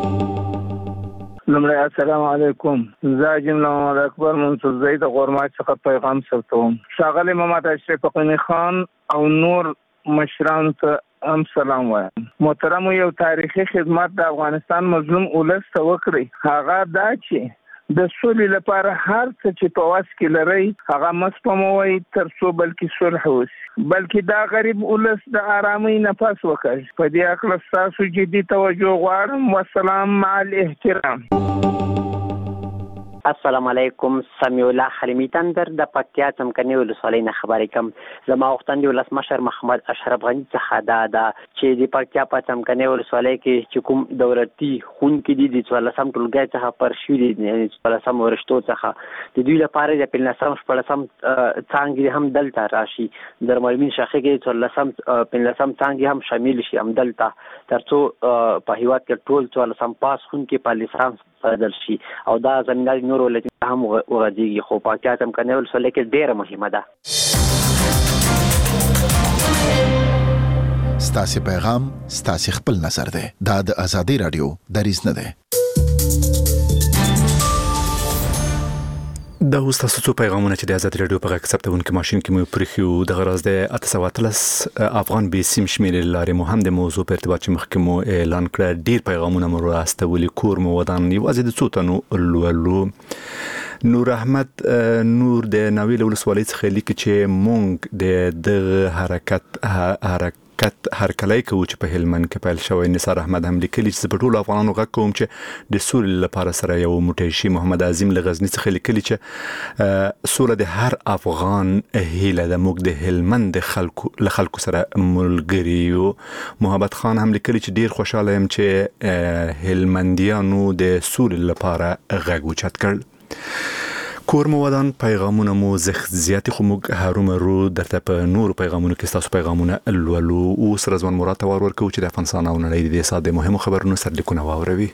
لمړی السلام علیکم. زه جمله محمد اکبر منصور زید غورمات څخه پیغام ثبتوم. ښاغلی محمد اشرف غنی خان او نور مشران ته هم سلام وایم. محترم یو تاریخي خدمت د افغانستان مظلوم ولس ته وکړي، هغه دا چې د سولې لپاره هر څه چې په واس کې لري هغه مسپموي تر څو بلکې صلح وشي، بلکې دا غریب ولس د آرامۍ نفس وکړي. په دې اړه تاسو جدي توجه غواړم. والسلام مع الاحترام. السلام علیکم. سمیع الله حلیمی تندر د پکتیا څمکني ولسوالۍ نه خبرې کوم. زما غوښتنه د ولسمشر محمد اشرف غني څخه دا چې د پکتیا په څمکني ولسوالۍ کې چې کوم دولتي ښوونکي دي د 14 ټولګي څخه پر شوي دي، 14 ورشتو څخه د دوی لپاره د 15 څانګې هم دلته راشي. د ملمین شاخه کې 15 څانګې هم شامل شي هم دلته، ترڅو په هیواد کې ټول 14 پاس ښوونکي په لیسانس بدل شي او دا زمينه نور ولې هم وغځيږي. خو پکتیا څمکني ولسوالۍ کې ډېره مهمه ده. ستاسو پیغام ستاسو خپل نظر ده. دا د ازادي رادیو دریز نه ده. دا اوس تاسو څو پیغامونه چې د آزادي رادیو په غږ ثبتونکو ماشين کې مو پرخیو د غرض د 813 افغان به سیم شمیرې لارې مو هم د موضوع په ارتباط چې مخکې مو اعلان کړ. ډیر پیغامونه مو راستولي، کور مو ودان یوازې د څو تنو لولو. نور احمد نور د ناویل ولسوالۍ څخه لیکي چې مونږ د حرکت هرکلای کوي چې په هلمند کې پیل شوی. نثار احمد هم لیکلی چې په ټولو افغانانو غږ کوم چې د سولې لپاره سره یو موټی شي. محمد عظیم لغزنی څخه لیکلی چې سوله د هر افغان هیله ده، موږ د هلمند له خلکو سره ملګری یو. محمد خان هم لیکلی چې ډیر خوشاله یم چې هلمندیانو د سولې لپاره غږ اوچت کړ. کور مو ودان پیغامونه مو زیاتې خو موږ هرومرو درته په نور پیغامونو کې تاسو پیغامونه لولو. اوس رضوان مراد ته ورکو چې د افغانستان او نړۍ د ساده مهمو خبرونو سرلیکونه واوروي.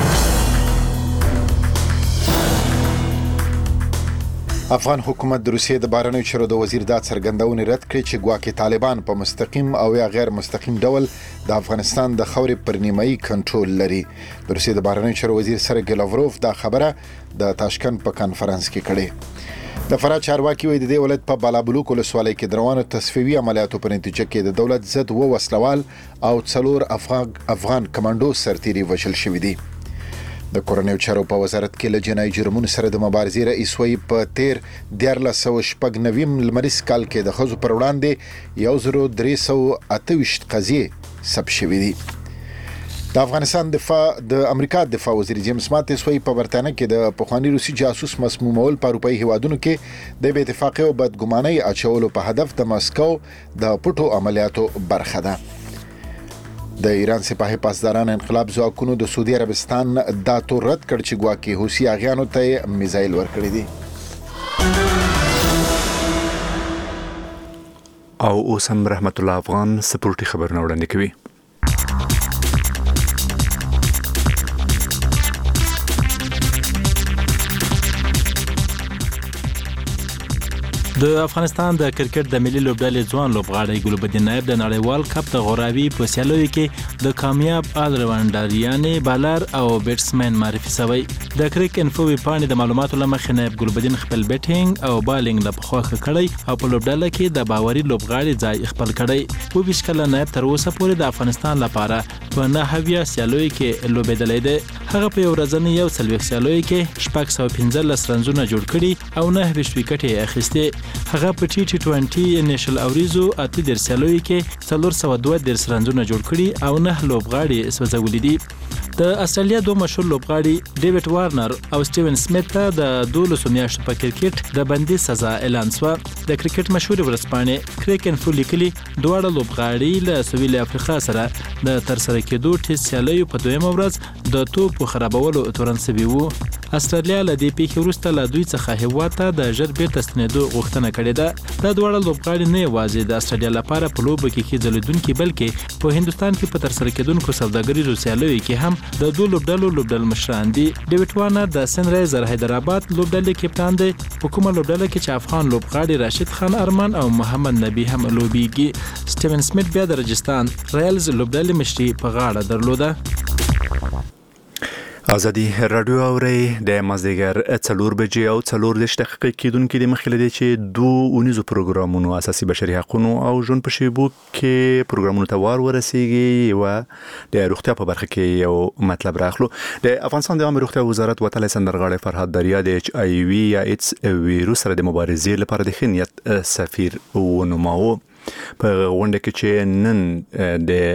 افغان حکومت د روسیې د بهرنیو چارو د وزیر دا څرګندونه رد کړې چې ګواکې طالبان په مستقیم او یا غیر مستقیم ډول د افغانستان د خاورې پر نیمایي کنټرول لري. د روسیې د بهرنیو چارو وزیر سرګی لاوروف دا خبره د تاشکند په کانفرنس کې کړې. د فراه چارواکي وایي د دې ولایت په بالابلوک ولسوالۍ کې د روانو تصفیوي عملیاتو په نتیجه کې د دولت ضد وسلوال او 4 افغان کمانډو سرتیري وژل شوي دي. د کورنیو چارو په وزارت کې له جنایي جرمونو سره د مبارزې رئیس وایي په تیر 1399 لمریز کال کې د ښځو پر وړاندې 1328 قضیې ثبت شوې دي. د افغانستان د امریکا دفاع وزیر جیمز ماتیس وایي په برتانیه کې د پخوانی روسي جاسوس مسمومول په اروپایي هیوادونو کې د بې اتفاقۍ او بدګمانۍ اچولو په هدف د مسکو د پټو عملیاتو برخه ده. د ایران سپاهي پاسداران انقلاب ځواکونو د سعودي عربستان دا تور رد کړ چې ګواکې حوثي اغیانو ته میزایل ورکړي دي. او اوس هم رحمت الله افغان سپورټي خبرونه وړاندې کوي. د افغانستان د کرکټ د ملي لوبډلې ځوان لوبغاړی ګلبدین نایب د نړیوال کپ د غوراوي په سیالیو کې د کامیاب آلراونډر یعنی بالر او بیټسمن معرفي شوی. د کرکټ انفو ویبپاڼې د معلوماتو لمخې نایب ګلبدین خپل بیټینګ او بالینګ له پخوا کړی او په لوبډله کې د باوري لوبغاړي ځای خپل کړی. و بشکله نایب تر اوسه پورې د افغانستان لپاره په 9 سیالیو کې لوبېدلی دی. هغه په یو ورځنی 140 سیالیو کې 615 رنزونه جوړ کړي او 9 وکټې اخیستې. هغه په T20 نېشنل اوریزو 8 سیالیو کې 402 رنزونه جوړ کړي او 9 لوبغاړي سوځولي دي. د استرالیا دوه مشهور لوبغاړي ډیوډ وارنر او سټیون سمیت ته د 12 میاشتو په کرکټ د بندي سزا اعلان شو. د کرکټ مشهور ورځپاڼې کرکټ انفو لیکلي دواړه لوبغاړي له سویل افریقا سره د ترسره کېدو ټیسټ سیالیو په دویمه ورځ د توپ خرابولو تورن سوي وو. استرالیا له دې پیښې وروسته له دوی څخه هیواد ته د ژر بیرته ستنېدو غوښتنه کړې ده. دا دواړه لوبغاړي نه یوازې د استرالیا لپاره په لوبو کې ځلیدونکي بلکې په هندستان کې په ترسره کېدونکو سوداګریزو سیالیو کې هم د دوه لوبډلو مشران دي. ډیوډ وارنر د سن رایزر حیدرآباد لوبډلې کپتان دی. په کومه لوبډله کې چې افغان لوبغاړي راشد خان ارمان او محمد نبی هم لوبېږي. سټیون سمیت بیا د راجستان رایلز لوبډلې مشري په غاړه درلوده. ازادي رادیو اوري د مازدیګر 4 بجې او 4 دقیقې کېدونکې د مخکې لدی چې دوه اونیزو پروګرامونو اساسي بشري حقوقو او ژوند په شیبو کې پروګرامونو ته ورسیږي او د روغتیا په برخه کې یو مطلب راخلو. د افغانستان د عامه روغتیا وزارت وتلی سندرغاړی فرهاد دریا د HIV یا ایدز ویروس سره د مبارزې لپاره د خنیت سفیر ونوماو. په غونډه کې چې نن د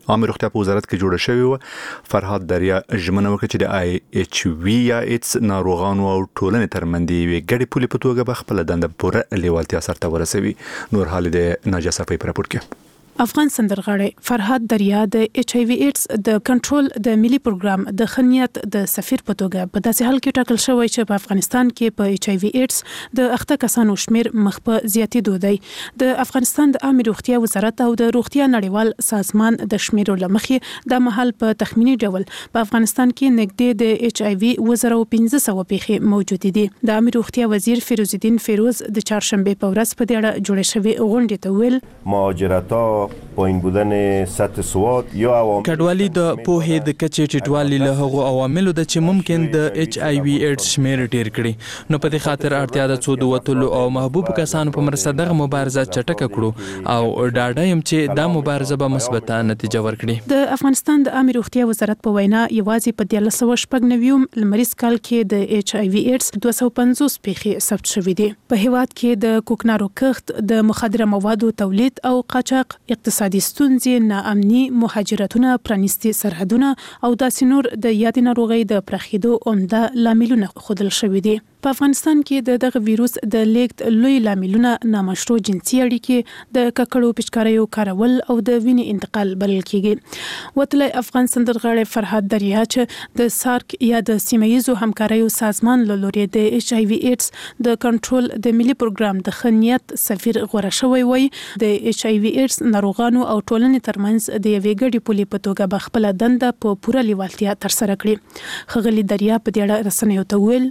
عامه روغتیا په وزارت کې جوړه شوې و. فرهاد دریا ژمنه وکړه چې د آی ایچ وی یا ایډز ناروغانو او ټولنې ترمنځ یوې ګډې پولې په توګه به خپل دنده پوره لیوالتیا سرته ورسوي. نور حال د ناجیه صفی په راپور کې. افغان سندرغاړی فرهاد دریا د ایچ ای وی ایډز د کنټرول د ملي پروګرام د خنیت د سفیر په توګه په داسې حال کې ټاکل شوی چې په افغانستان کې په ایچ ای وی ایډز د اخته کسانو شمیر مخ په زیاتېدو دی. د افغانستان د عامه روغتیا وزارت او د روغتیا نړیوال سازمان د شمیرو لمخې د محل په تخمینی ډول په افغانستان کې نږدې د ایچ ای وی 1500 پیښې موجود دي. د عامه روغتیا وزیر فیروز الدین فیروز د چهارشنبه په ورځ په دې اړه جوړې شوې غونډې ته ویل مهاجرت‌ها پایین بودن سطح سواد یا عوامل کډوالي د پوهې د کچې ټیټوالي له هغو عواملو د چې ممکن د ایچ ای وی ایډز شمیر ډیر کړي نو په دې خاطر اړتیا د څو د وټلو او محبوب کسانو په مرسته دغه مبارزه چټکه کړو او ډاډه يم چې دا مبارزه به مثبته نتیجه ورکړي. د افغانستان د عامه روغتیا وزارت په وینا یوازې په 1999 لمریز کال کې د ایچ ای وی ایډز 250 پیښې ثبت شوې دي. په هیواد کې د کوکنارو کښت د مخدره موادو تولید او قاچاق اقتصادي ستونزې ناامني مهاجرتونه پرانیستي سرحدونه او داسې نور د یادې ناروغۍ د پراخېدو عمده لاملونه ښودل شوي دي. په افغانستان کې دغه ویروس د لیږد لوی لاملونه نامشروع جنسي اړیکې د ککړو پچکاریو کارول او د وینې انتقال بلل کېږي. وتلی افغان سندرغاړی فرهاد دریا چې د سارک یا د سیمه‌ییزو همکاریو سازمان له لوري د ایچ ای وی ایډز د کنټرول د ملي پروګرام د خنیت سفیر غوړه شوی وي د ایچ ای وی ایډز ناروغانو او ټولنې ترمنځ د یوې ګډې پولې په توګه به خپل دنده په پوره لیوالتیا ترسره کړي. ښاغلي دریا په دې اړه رسنیو ته ویل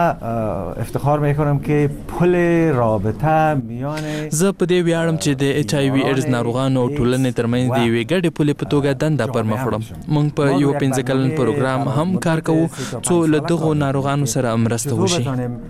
افتخار میکنم که پل رابطه میان زه په دې ویاړم چې د ایچ ای وی ایډز ناروغانو او ټولنې ترمنځ د یوې ګډې پولې په توګه دنده پر مخ وړم. موږ په یو 15 کلن پروګرام هم کار کوو څو له دغو ناروغانو سره مرسته وشي.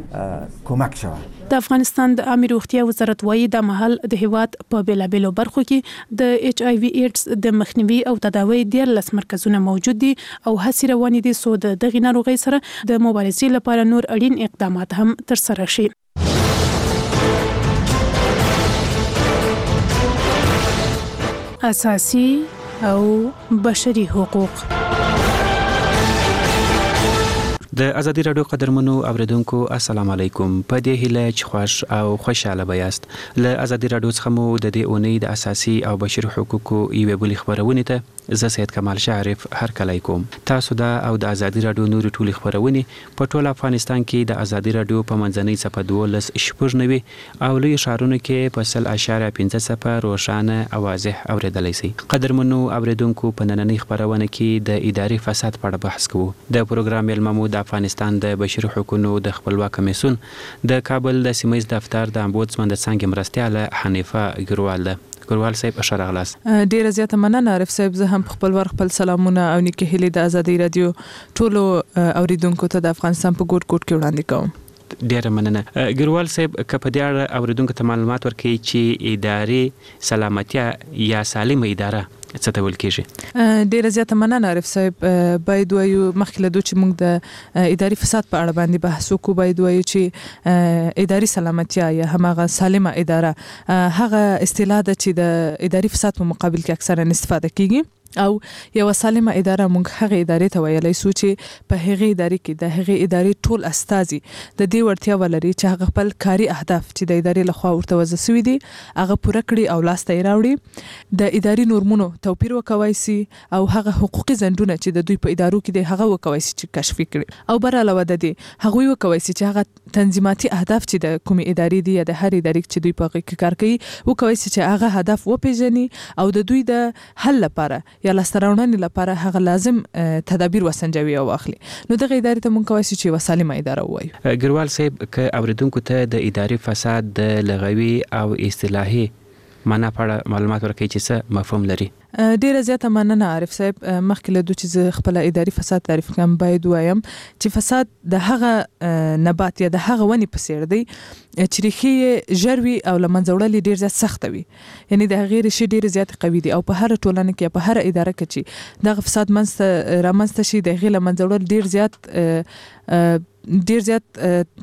د افغانستان د عامه روغتیا وزارت وايي د محل د هیواد په بیلابیلو برخو کې د ایچ ای وی ایډز د مخنیوي او تداوی 13 مرکزونه موجود دي او هڅې روانې دي څو د دغې ناروغۍ سره د مبارزې لپاره نور اړین اقدامات هم ترسره شي. اساسي او بشري حقوق. د ازادي رادیو قدرمنو اوریدونکو السلام علیکم. په دې هیله چې خوش او خوشاله بیاست. له ازادي رادیو څخه مو د دې اونۍ د اساسي او بشري حقوقو یوې بلې خبرونه ته زه سید کمال شعرف هرکلی کوم. تاسو دا او د ازادي رادیو نور ټولې خبرونه په ټول افغانستان کې د ازادي رادیو په منځنۍ صفحه 12 او لوی ښارونو کې په 0.5 صفحه روښانه او واضح اوریدلای شئ. قدرمنو اوریدونکو په نننۍ خبرونه کې د اداري فساد په اړه بحث کوو. د پروګرام ملممو د افغانستان د بشري حقوقو د خپلواک کمیسیون د کابل د سیمه ییز دفتر د امبودسمن د څنګه مرستياله حنیفه ګروال ده. ګروال صاحب اشاره غلاس ډیره زیاته مننه عارف صاحب. زه هم خپل ور خپل سلامونه او نیکه هلي د ازادي رادیو ټولو اوریدونکو ته د افغانستان په ګوټ ګوټ کې وړاندې کوم. ډیره مننه ګروال صاحب. کپ د اړه اوریدونکو ته معلومات ورکړي چې اداري سلامتیا یا سالمه اداره څه ته ویل کېږي؟ ډیره زیاته مننه عارف صاحب. باید وایو مخکې له دوی چې موږ د اداري فساد په اړه باندې بحث وکړو باید وایو چې اداري سلامتیا یا همغه سالمه اداره هغه اصطلاح ده چې د اداري فساد په مقابل کې اکثرا استفاده کیږي او یو سالمه اداره موږ هغه ادارې ته ویلای شو چې په هغه ادارې کې د هغه ادارې ټول استازي د دې ورتیا ولري چې هغه خپل کاري اهداف چې د ادارې لخوا ورته وضع شوي دي هغه پوره کړي او لاس ته راوړي. د اداري نورمونو توپیر وکوي سي او هغه حقوقي ځندونه چې د دوی په ادارو کې د هغه وکوي سي چې کشف کړي او بر علاوه د دې هغه وکوي سي چې هغه تنظیماتي اهداف چې د کومې ادارې دي یا د هر ادارې چې دوی په هغه کې کار کوي وکوي سي چې هغه هدف وپیژني او د دوی د حل لپاره یا لاسته لپاره هغه لازم تدابیر وسنجوي او اخلي. نو دغه ادارې ته مونږ کوي چې وسالمه اداره وایو. ګروال صاحب ک اوریدونکو ته د اداري فساد د لغوي او اصطلاحي معنا په معلومات ورکړي چې څه مفهوم لري. ډیره زیاته مننه عارف صاحب. مخکې له دوی چې خپل اداري فساد تعریف کوم باید وایم چې فساد د هغه نبات یا د هغه ونی په څیر دی چې ریښې ژروي او لمنځه وړل ډیر زیات سخت وي. یعنی د هغه ریښې ډیر زیات قوي دي او په هر ټولنه کې په هر اداره کې چې د فساد منځ رامنځته شي د هغه لمنځه وړل ډیر زیات ډیر زیات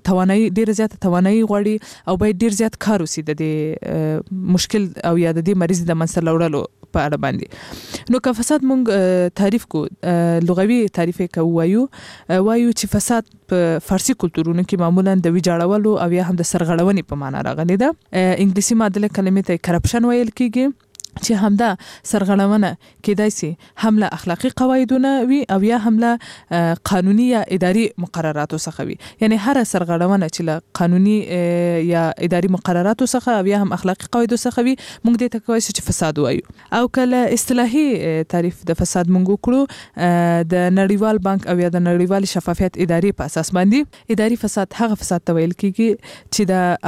توانایي غواړي او باید ډیر زیات کار وشي د دې مشکل او یا د دې مریض د منځ لوړلو په اړه باندې. نو که فساد مونږ تعریف کو لغوي تعریف وایو چې فساد په فارسی کلتورونو کې معمولا د ویجاړولو او یا هم د سرغړونې په معنا راغلي ده. انګلیسي معادله کلمې ته کرپشن ویل کیږي چې همدا سرغړونه کېدای شي هم له اخلاقی قواعدونه وي او یا هم له قانوني یا اداري مقرراتو څخه وي. یعنی هر سرغړونه چې له قانوني یا اداري مقرراتو څخه او یا هم اخلاقی قواعدو څخه وي موږ دې ته کوي چې فساد وایو. او کله اصطلاحي تعریف د فساد موږ کړو د نړیوال بانک او یا د نړیوال شفافیت اداري په اساس باندې اداري فساد هغه فساد ته ویل کیږي چې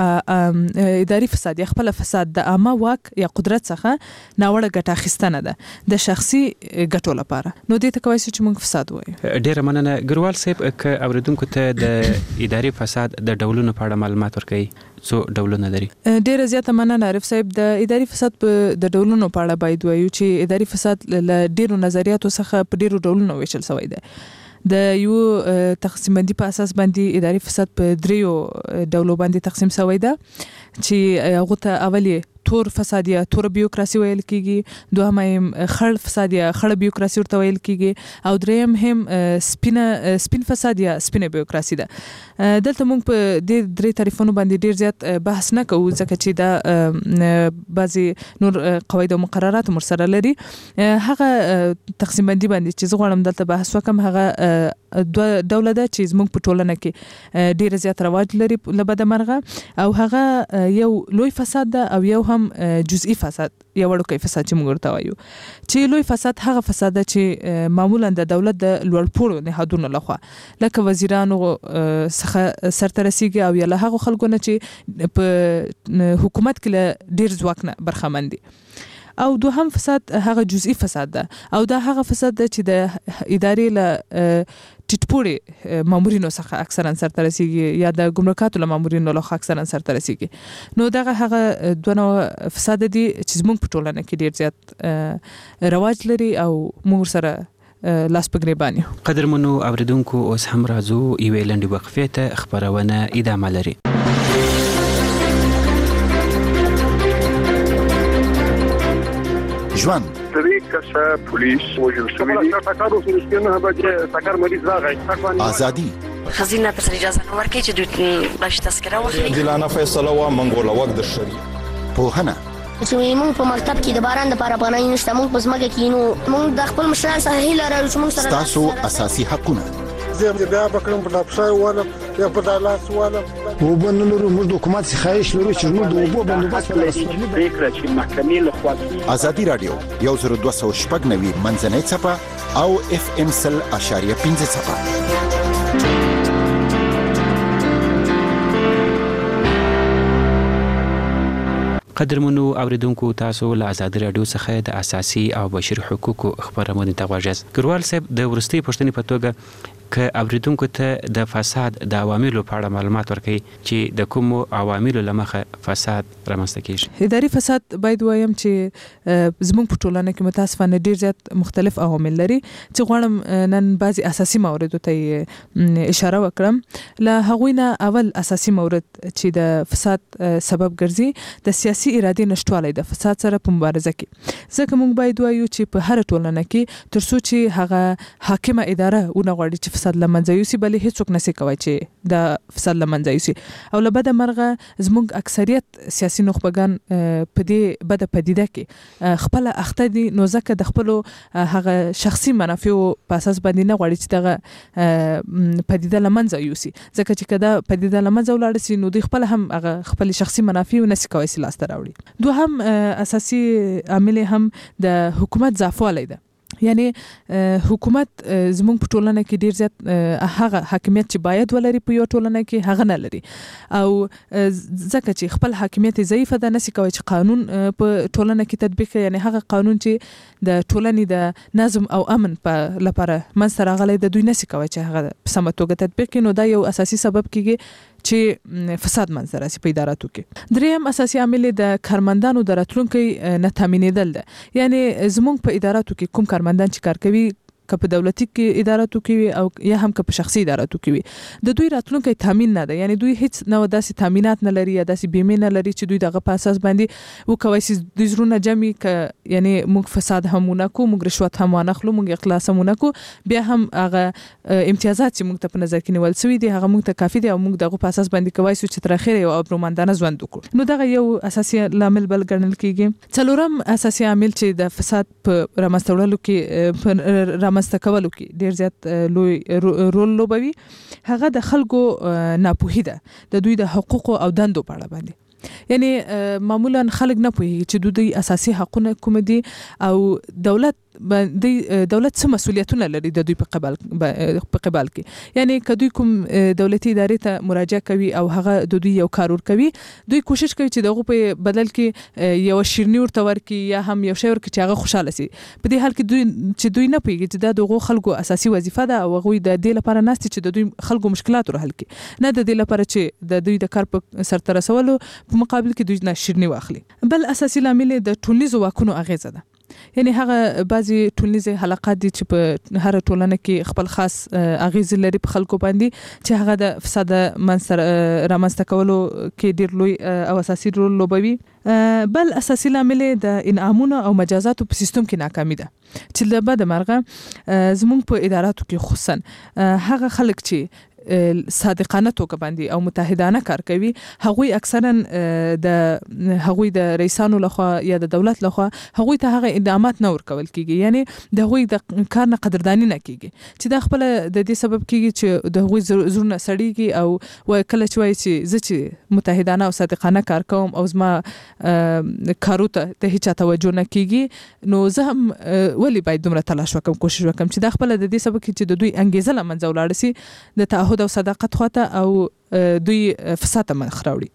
د اداري فساد یا خپل فساد د عامه واک یا قدرت څخه ناوړه ګټه اخیستنه ده د شخصي ګټو لپاره. نو دې ته کوي چې موږ فساد وایو. ډیره مننه ګروال صاحب. ک اوریدونکو ته د اداري فساد د ډولونو په اړه معلومات ورکړئ. څو ډولونه لري؟ ډیره زیاته مننه عارف صاحب. د اداري فساد په د ډولونو په اړه باید وایو چې اداري فساد له ډیرو نظریاتو څخه په ډیرو ډولونو ویشل شوی دی. د یو تقسیم بندي په اساس باندې اداري فساد په دریو ډولو باندې تقسیم شوی دی چې هغه ته اولی تور فساد یا تور بیوکراسي ویل کیږي، دوهم خړ فساد یا خړ بیوکراسي ورته ویل کیږي، او دریم هم سپین فساد یا سپینه بیوکراسي ده. دلته موږ په دې درې تعریفونو باندې ډیر زیات بحث نه کوو ځکه چې دا بعضی نور قواعد او مقررات مرسره لري. هغه تقسیم بندي باندې چې زه غواړم دلته بحث وکم هغه دوه ډوله ده چې زموږ په ټولنه کې ډیر زیات رواج لري لبد مرغه، او هغه یو لوی فساد ده او یو هم جزئی فساد یا وړوکی فساد چې موږ ورته وایو. چې لوی فساد هغه فساد چې معمولا د دولت د لوړپوړو نهادونو لخوا لکه وزیرانو څخه سرته رسیږي او یا له هغو خلکو نه چې په حکومت کې له ډیر ځواک نه برخمن دي. او دوهم فساد هغه جزئی فساد ده، او دا هغه فساد ده چې د ادارې له ټیټپوړي مامورینو څخه اکثرا سرته رسیږي یا د ګمرکاتو له مامورینو لخوا اکثرا سرته رسیږي. نو دغه هغه دوه نوع فساد دي چې زموږ په ټولنه کې ډیر زیات رواج لري او موږ سره لاس په ګریبان یو. قدرمنو اوریدونکو اوس هم راځو یوې لنډې وقفې ته، خپرونه ادامه لري. ژوند درې کسه پولیس وژل شوي دي. ټاکارو سره به ټاکار مریض راغی. ازادي خزینه پر اجازه نه ورکړي چې دوی باش تذکره واخلي. دلانه فیصله وا منګول وخت د شری پوهنه چې موږ په مکتب کې د باران د لپاره پناه نشته، موږ په ځمکه کې نو موږ د خپل مشران سره هیله لرو چې موږ سره تاسو اساسي حقونه زه بیا بکرم په لاپسای والا یا په دالاس والا وبنلو موږ د حکومت څخه خواهش لرو چې موږ د اوبو بندوبست ولرو. فکر چې محکمې له خوا ازادي رادیو 1290 منځنۍ صفه او FM 100.5 صفه. قدرمنو اوریدونکو، تاسو له ازادي رادیو څخه د اساسي او بشري حقوقو خبرونه ته غواړئ. ګروال صاحب، د ورستي پښتنې په توګه که اوریدونکو ته د فساد د عواملو په اړه معلومات ورکړي چې د کومو عواملو لمخه فساد رامنځته کیږي. اداري فساد باید وایم چې زموږ په ټولنه کې متاسفانه ډیر زیات مختلف عوامل لري چې غواړم نن بعضی اساسي موردو ته اشاره وکړم. له هغوی نه اول اساسي مورد چې د فساد سبب ګرځي د سیاسي ارادې نشټوالی د فساد سره په مبارزه کې. ځکه موږ باید وایو چې په هر ټولنه کې ترڅو چې هغه حاکمه اداره ونه غواړي چې فساد لمنځه یوسي، بلې هیڅوک نشي کوي چې د فساد لمنځه یوسي. او له بده مرغه زموږ اکثریت سیاسي نخبگان په دې بده پدیده کې خپل اخته دي، نو ځکه د خپل هغه شخصي منافع په اساس باندې نه غواړي چې دغه پدیده لمنځه یوسي، ځکه چې کدا پدیده لمنځه ولاړ شي نو دوی خپل هم هغه خپل شخصي منافع نشي کوي چې لاس ته راوړي. دوهم اساسي عامل هم د حکومت ضعفوالی ده. یعنی حکومت زموږ په ټولنه کې ډیر زیات هغه حاکمیت چې باید ولري په یو ټولنه کې هغه نه لري، او ځکه چې خپل حاکمیت ضعیفه ده نشي کوي چې قانون په ټولنه کې تطبیق کړي. یعنی هغه قانون چې د ټولنې د نظم او امن په لپاره منځته راغلی د دوی نشي کوي چې هغه په سمه توګه تطبیق کړي. نو دا یو اساسي سبب کیږي چې فساد منځته راسي په اداراتو کې. دریم اساسي عامل د کارمندانو د راتلونکي نه تامینېدل ده. یعنی زموږ په اداراتو کې کوم کارمندان چې کار کوي که په دولتي کې اداراتو کې وي او یا هم که په شخصي اداراتو کې وي د دوی راتلونکي تامین نه ده. یعنی دوی هیڅ نو داسې تامینات نه لري یا داسې بیمه نه لري چې دوی دغه په اساس باندې وکوي چې د زرونه جمع ک یعنی موږ فساد همونه کو، موږ رشوت هم ونخلو، موږ اخلاص همونه کو، بیا هم هغه امتیازات چې موږ ته په نظر کې نیول شوی دي هغه موږ ته کافي دي او موږ دغه په اساس باندې کوي چې تر اخره یو ابرومندانه ژوند وکړو. نو دغه یو اساسي لامل بل ګڼل کیږي. څلورم اساسي عامل چې د فساد په رامنځته کولو کې ډیر زیات لوی رول لوبوي هغه د خلکو ناپوهي ده د دوی د حقوقو او دندو په اړه باندې. یعنی معمولا خلک نه پوهیږي چې دوی اساسي حقونه کوم دي او دولت څه مسؤلیتونه لري د دوی په قبال کې. یعنی که دوی کوم دولتي ادارې ته مراجعه کوي او هغه د دوی یو کار ورکوي، دوی کوشش کوي چې دغه په بدل کې یو شیرنی ورته ورکړي یا هم یو شی ورکړي چې هغه خوشاله شي. په دې حال کې دوی نه پوهیږي چې دا دغه خلکو اساسي وظیفه ده او هغه د دې لپاره ناست چې د دوی خلکو مشکلات حل کړي، نه د دې لپاره چې د دوی د کار په سرته رسولو په مقابل کې دوی نه شیرنی واخلي. بل اساسي لامل د ټولنیزو واکونو اغیزه ده. یعنی هغه بعضی ټولنیزه حلقات دي چې په هر ټولنه کې خپل خاص اغیز لري په خلکو باندې چې هغه د فساد رامنځته کولو کې ډیر لوی او اساسي رول لوبوي. بل اساسي لامل د انعامونو او مجازاتو په سیستم کې ناکامي ده چې د بد مرغه زموږ په اداراتو کې خصوصا هغه خلک چې صادقانه توګه باندې او متحدانه کار کوي هغوی اکثرا د هغوی د رئیسانو لخوا یا د دولت لخوا هغوی ته هغه انعامات نه ورکول کیږي. یعنی د هغوی د کار نه قدردانی نه کیږي چې دا خپل د دې سبب کیږي چې د هغوی زړونه سړیږي او کله چې وایي چې زه چې متحدانه او صادقانه کار کوم او زما کارو ته هیڅ توجه نه کیږي نو زه هم ولی باید دومره تلاش وکم، کوشش وکم چې دا خپل د دې سبب چې د دوی انګیزه لمنځه ولاړ شي د تعهد او صداقت خواته او دوی فساد مخ راوړي.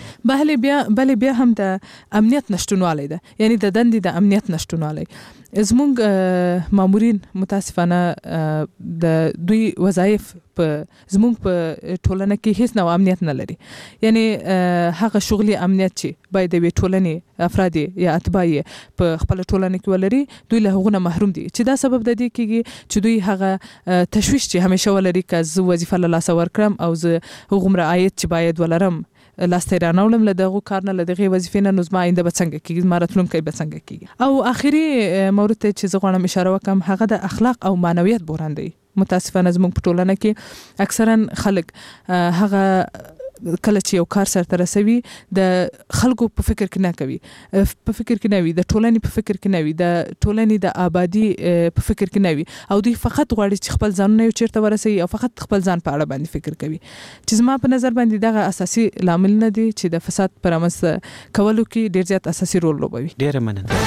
بل بیا هم د امنیت نشټونوالی ده. یعنی د دندې د امنیت نشټونوالی زموږ مامورین متاسفانه د دوی وظایف زموږ په ټولنه کې هیڅ نوع امنیت نه لري. یعنی هغه شغلي امنیت چې باید د ټولنې افراد یا اتباع په خپل ټولنه کې ولري دوی له هغه محروم دي چې دا سبب د دې کېږي چې دوی هغه تشویش چې همیشه ولري که زه وظیفه له لاسه ورکړم او زه هغومره عاید چې باید ولرم لاسته رانولم له دغه کار نه له دغه وظیفې نه نو زما آینده به څنګه کېږي، زما راتلونکی به څنګه کېږي. او آخري مورد ته چې زه غواړم اشاره وکړم هغه د اخلاق او معنویت بحران دی. متاسفانه زموږ په ټولنه کې اکثرا خلک هغه کله چې یو کار سرته رسوي د خلکو په فکر کې نه کوي، په فکر کې نه وي، د ټولنې په فکر کې نه وي، د ټولنې د آبادی په فکر کې نه وي او دوی فقط غواړي چې خپل ځانونه یو چیرته ورسوي او فقط خپل ځان په اړه باندې فکر کوي چې زما په نظر باندې دغه اساسي لامل نه دي چې د فساد پر رامنځته کولو کې ډیر زیات اساسي رول لوبوي. ډیره مننه.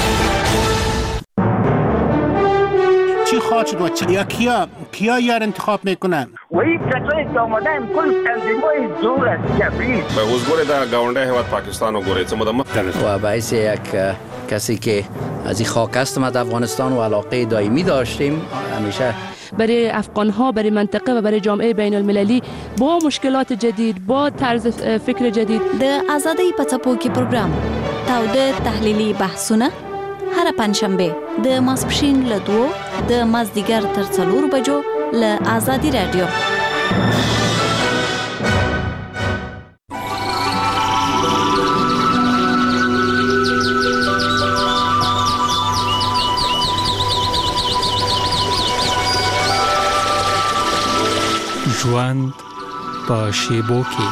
چی خواهد شد و کیا یار انتخاب میکنن؟ و این کسایی که آمدن کل تنظیم‌های زور است کبیر. به حضور در گاونده هیواد پاکستان و گوریت و باعث یک کسی که از این خاک هستم از افغانستان و علاقه دائمی داشتیم همیشه برای افغان‌ها، برای منطقه و برای جامعه بین المللی با مشکلات جدید، با طرز فکر جدید. د آزادی په څپو کې پروګرام تاوده تحلیلي بحثونه هر پنځشنبه د ماسپښین له 2 د مازدیګر تر 4 بجو له آزادی رادیو. ژوند په شیبو کې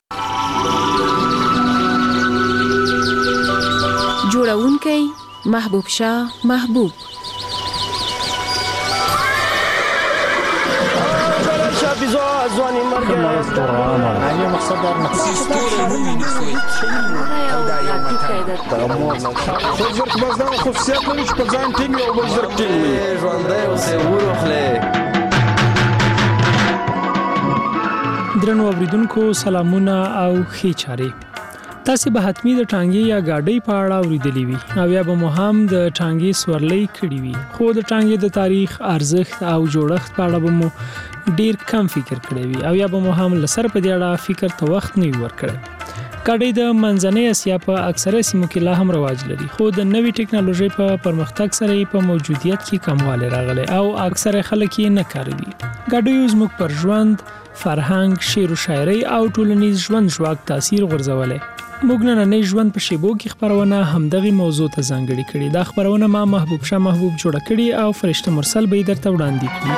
جوړونکی محبوب شاه محبوب ځواني مرګ یو مقصد در زرق بازدان خصوصیت لري چې په ځان ټینګ او بل زرق ټینګ وي ژوندی اوسې وروخلې. درنو اوریدونکو سلامونه او ښې چارې. تاسو به حتمی د ټانګي یا گاډي په اړه اوریدلی وي او یا به مو هم د ټانګي سورلۍ کړی وي، خو د ټانګي د تاریخ، ارزښت او جوړښت په اړه به مو ډیر کم فکر کړی وي او یا به مو هم لسر په دې اړه فکر ته وخت نه ورکړي. ګاډي د منځنۍ اسیا په اکثره سیمو کې لا هم رواج لري، خو د نوې ټکنالوژي په پرمختګ سره په موجودیت کې کموالی راغلی او اکثره خلک یې نه کاروي. ګاډي زموږ پر ژوند، فرهنګ، شعر و شاعري او ټولنیز ژوند ژواک تاثیر غورځولی. موږ نننی ژوند په شیبو کې خبرونه همدغه موضوع ته ځانګړې کړې. دا خبرونه ما محبوب شاه محبوب جوړه کړې او فرشته مرسل به درته وړاندې کړي.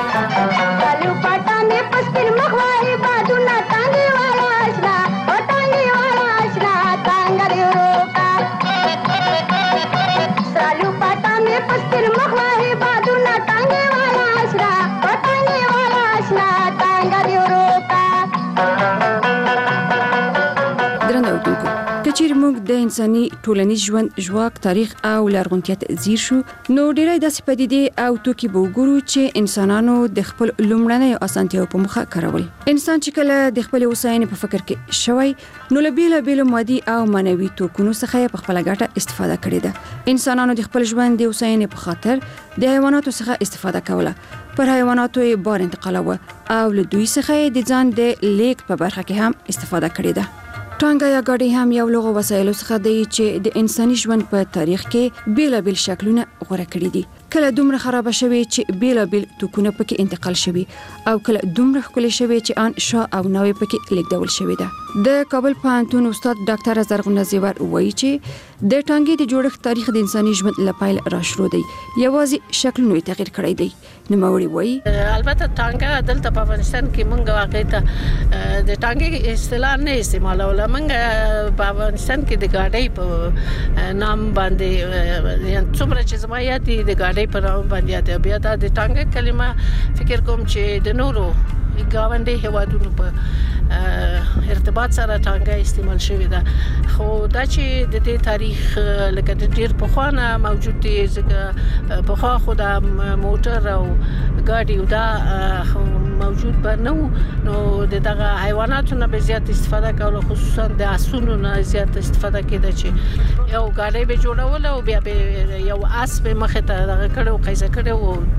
چیرې موږ د انساني ټولنیز ژوند ژواک، تاریخ او لرغونتیا ته ځیر شو، نو ډېری داسې پدیدې او توکي به وګورو چې انسانانو د خپل لومړنیو اسانتیاو په موخه کارول. انسان چې کله د خپل هوساینې په فکر کې شوی، نو له بیلابیلو مادي او معنوي توکونو څخه په خپله ګټه استفاده کړې ده. انسانانو د خپل ژوند د هوساینې په خاطر د حیواناتو څخه استفاده کوله، پر حیواناتو یې بار انتقالوه او له دوی څخه د ځان د لیږد په برخه کې هم استفاده کړې ده. ټانګه یا ګاډي هم یو لغو وسایلو څخه دی چې د انساني ژوند په تاریخ کې بیلابیل شکلونه غوره کړي دي. کله دومره خراب شوی چې بیلابیل توکونه پکې انتقال شوی او کله دومره ښکلي شوی چې ان شا او نوې پکې لیکدول شوی ده. د کابل پوهنتون استاد ډاکټر زرغونه زیور وایي چې د ټانګې د جوړښت تاریخ د انساني ژوند لپاره را شروع دی، یوازې شکلونه یې تغیر کړی دی. نوموړي وایي البته ټانګه دلته په افغانستان کې مونږ واقعي ته د ټانګې اصطلاح نه استعمالوله. مونږ په افغانستان کې د ګاډۍ په نام باندې څومره چې زما یاد دي د ګاډۍ په نام باندې یاد. بیا دا د ټانګې کلمه فکر کوم چې د نورو ګاونډي هیوادونو په ارتباط سره ټانګه استعمال شوی ده، خو دا چې د دې تاریخ لکه د ډیر پخوانه موجود دي، ځکه پخوا خو د موټر او ګاډي دا موجود به نو دغه حیواناتو نه به زیات استفاده کوله، خصوصا د اسونو نه زیات استفاده کېده چې یو ګاډي به جوړول او بیا به یو اس به مخه ته دغه کړو قیزه کړو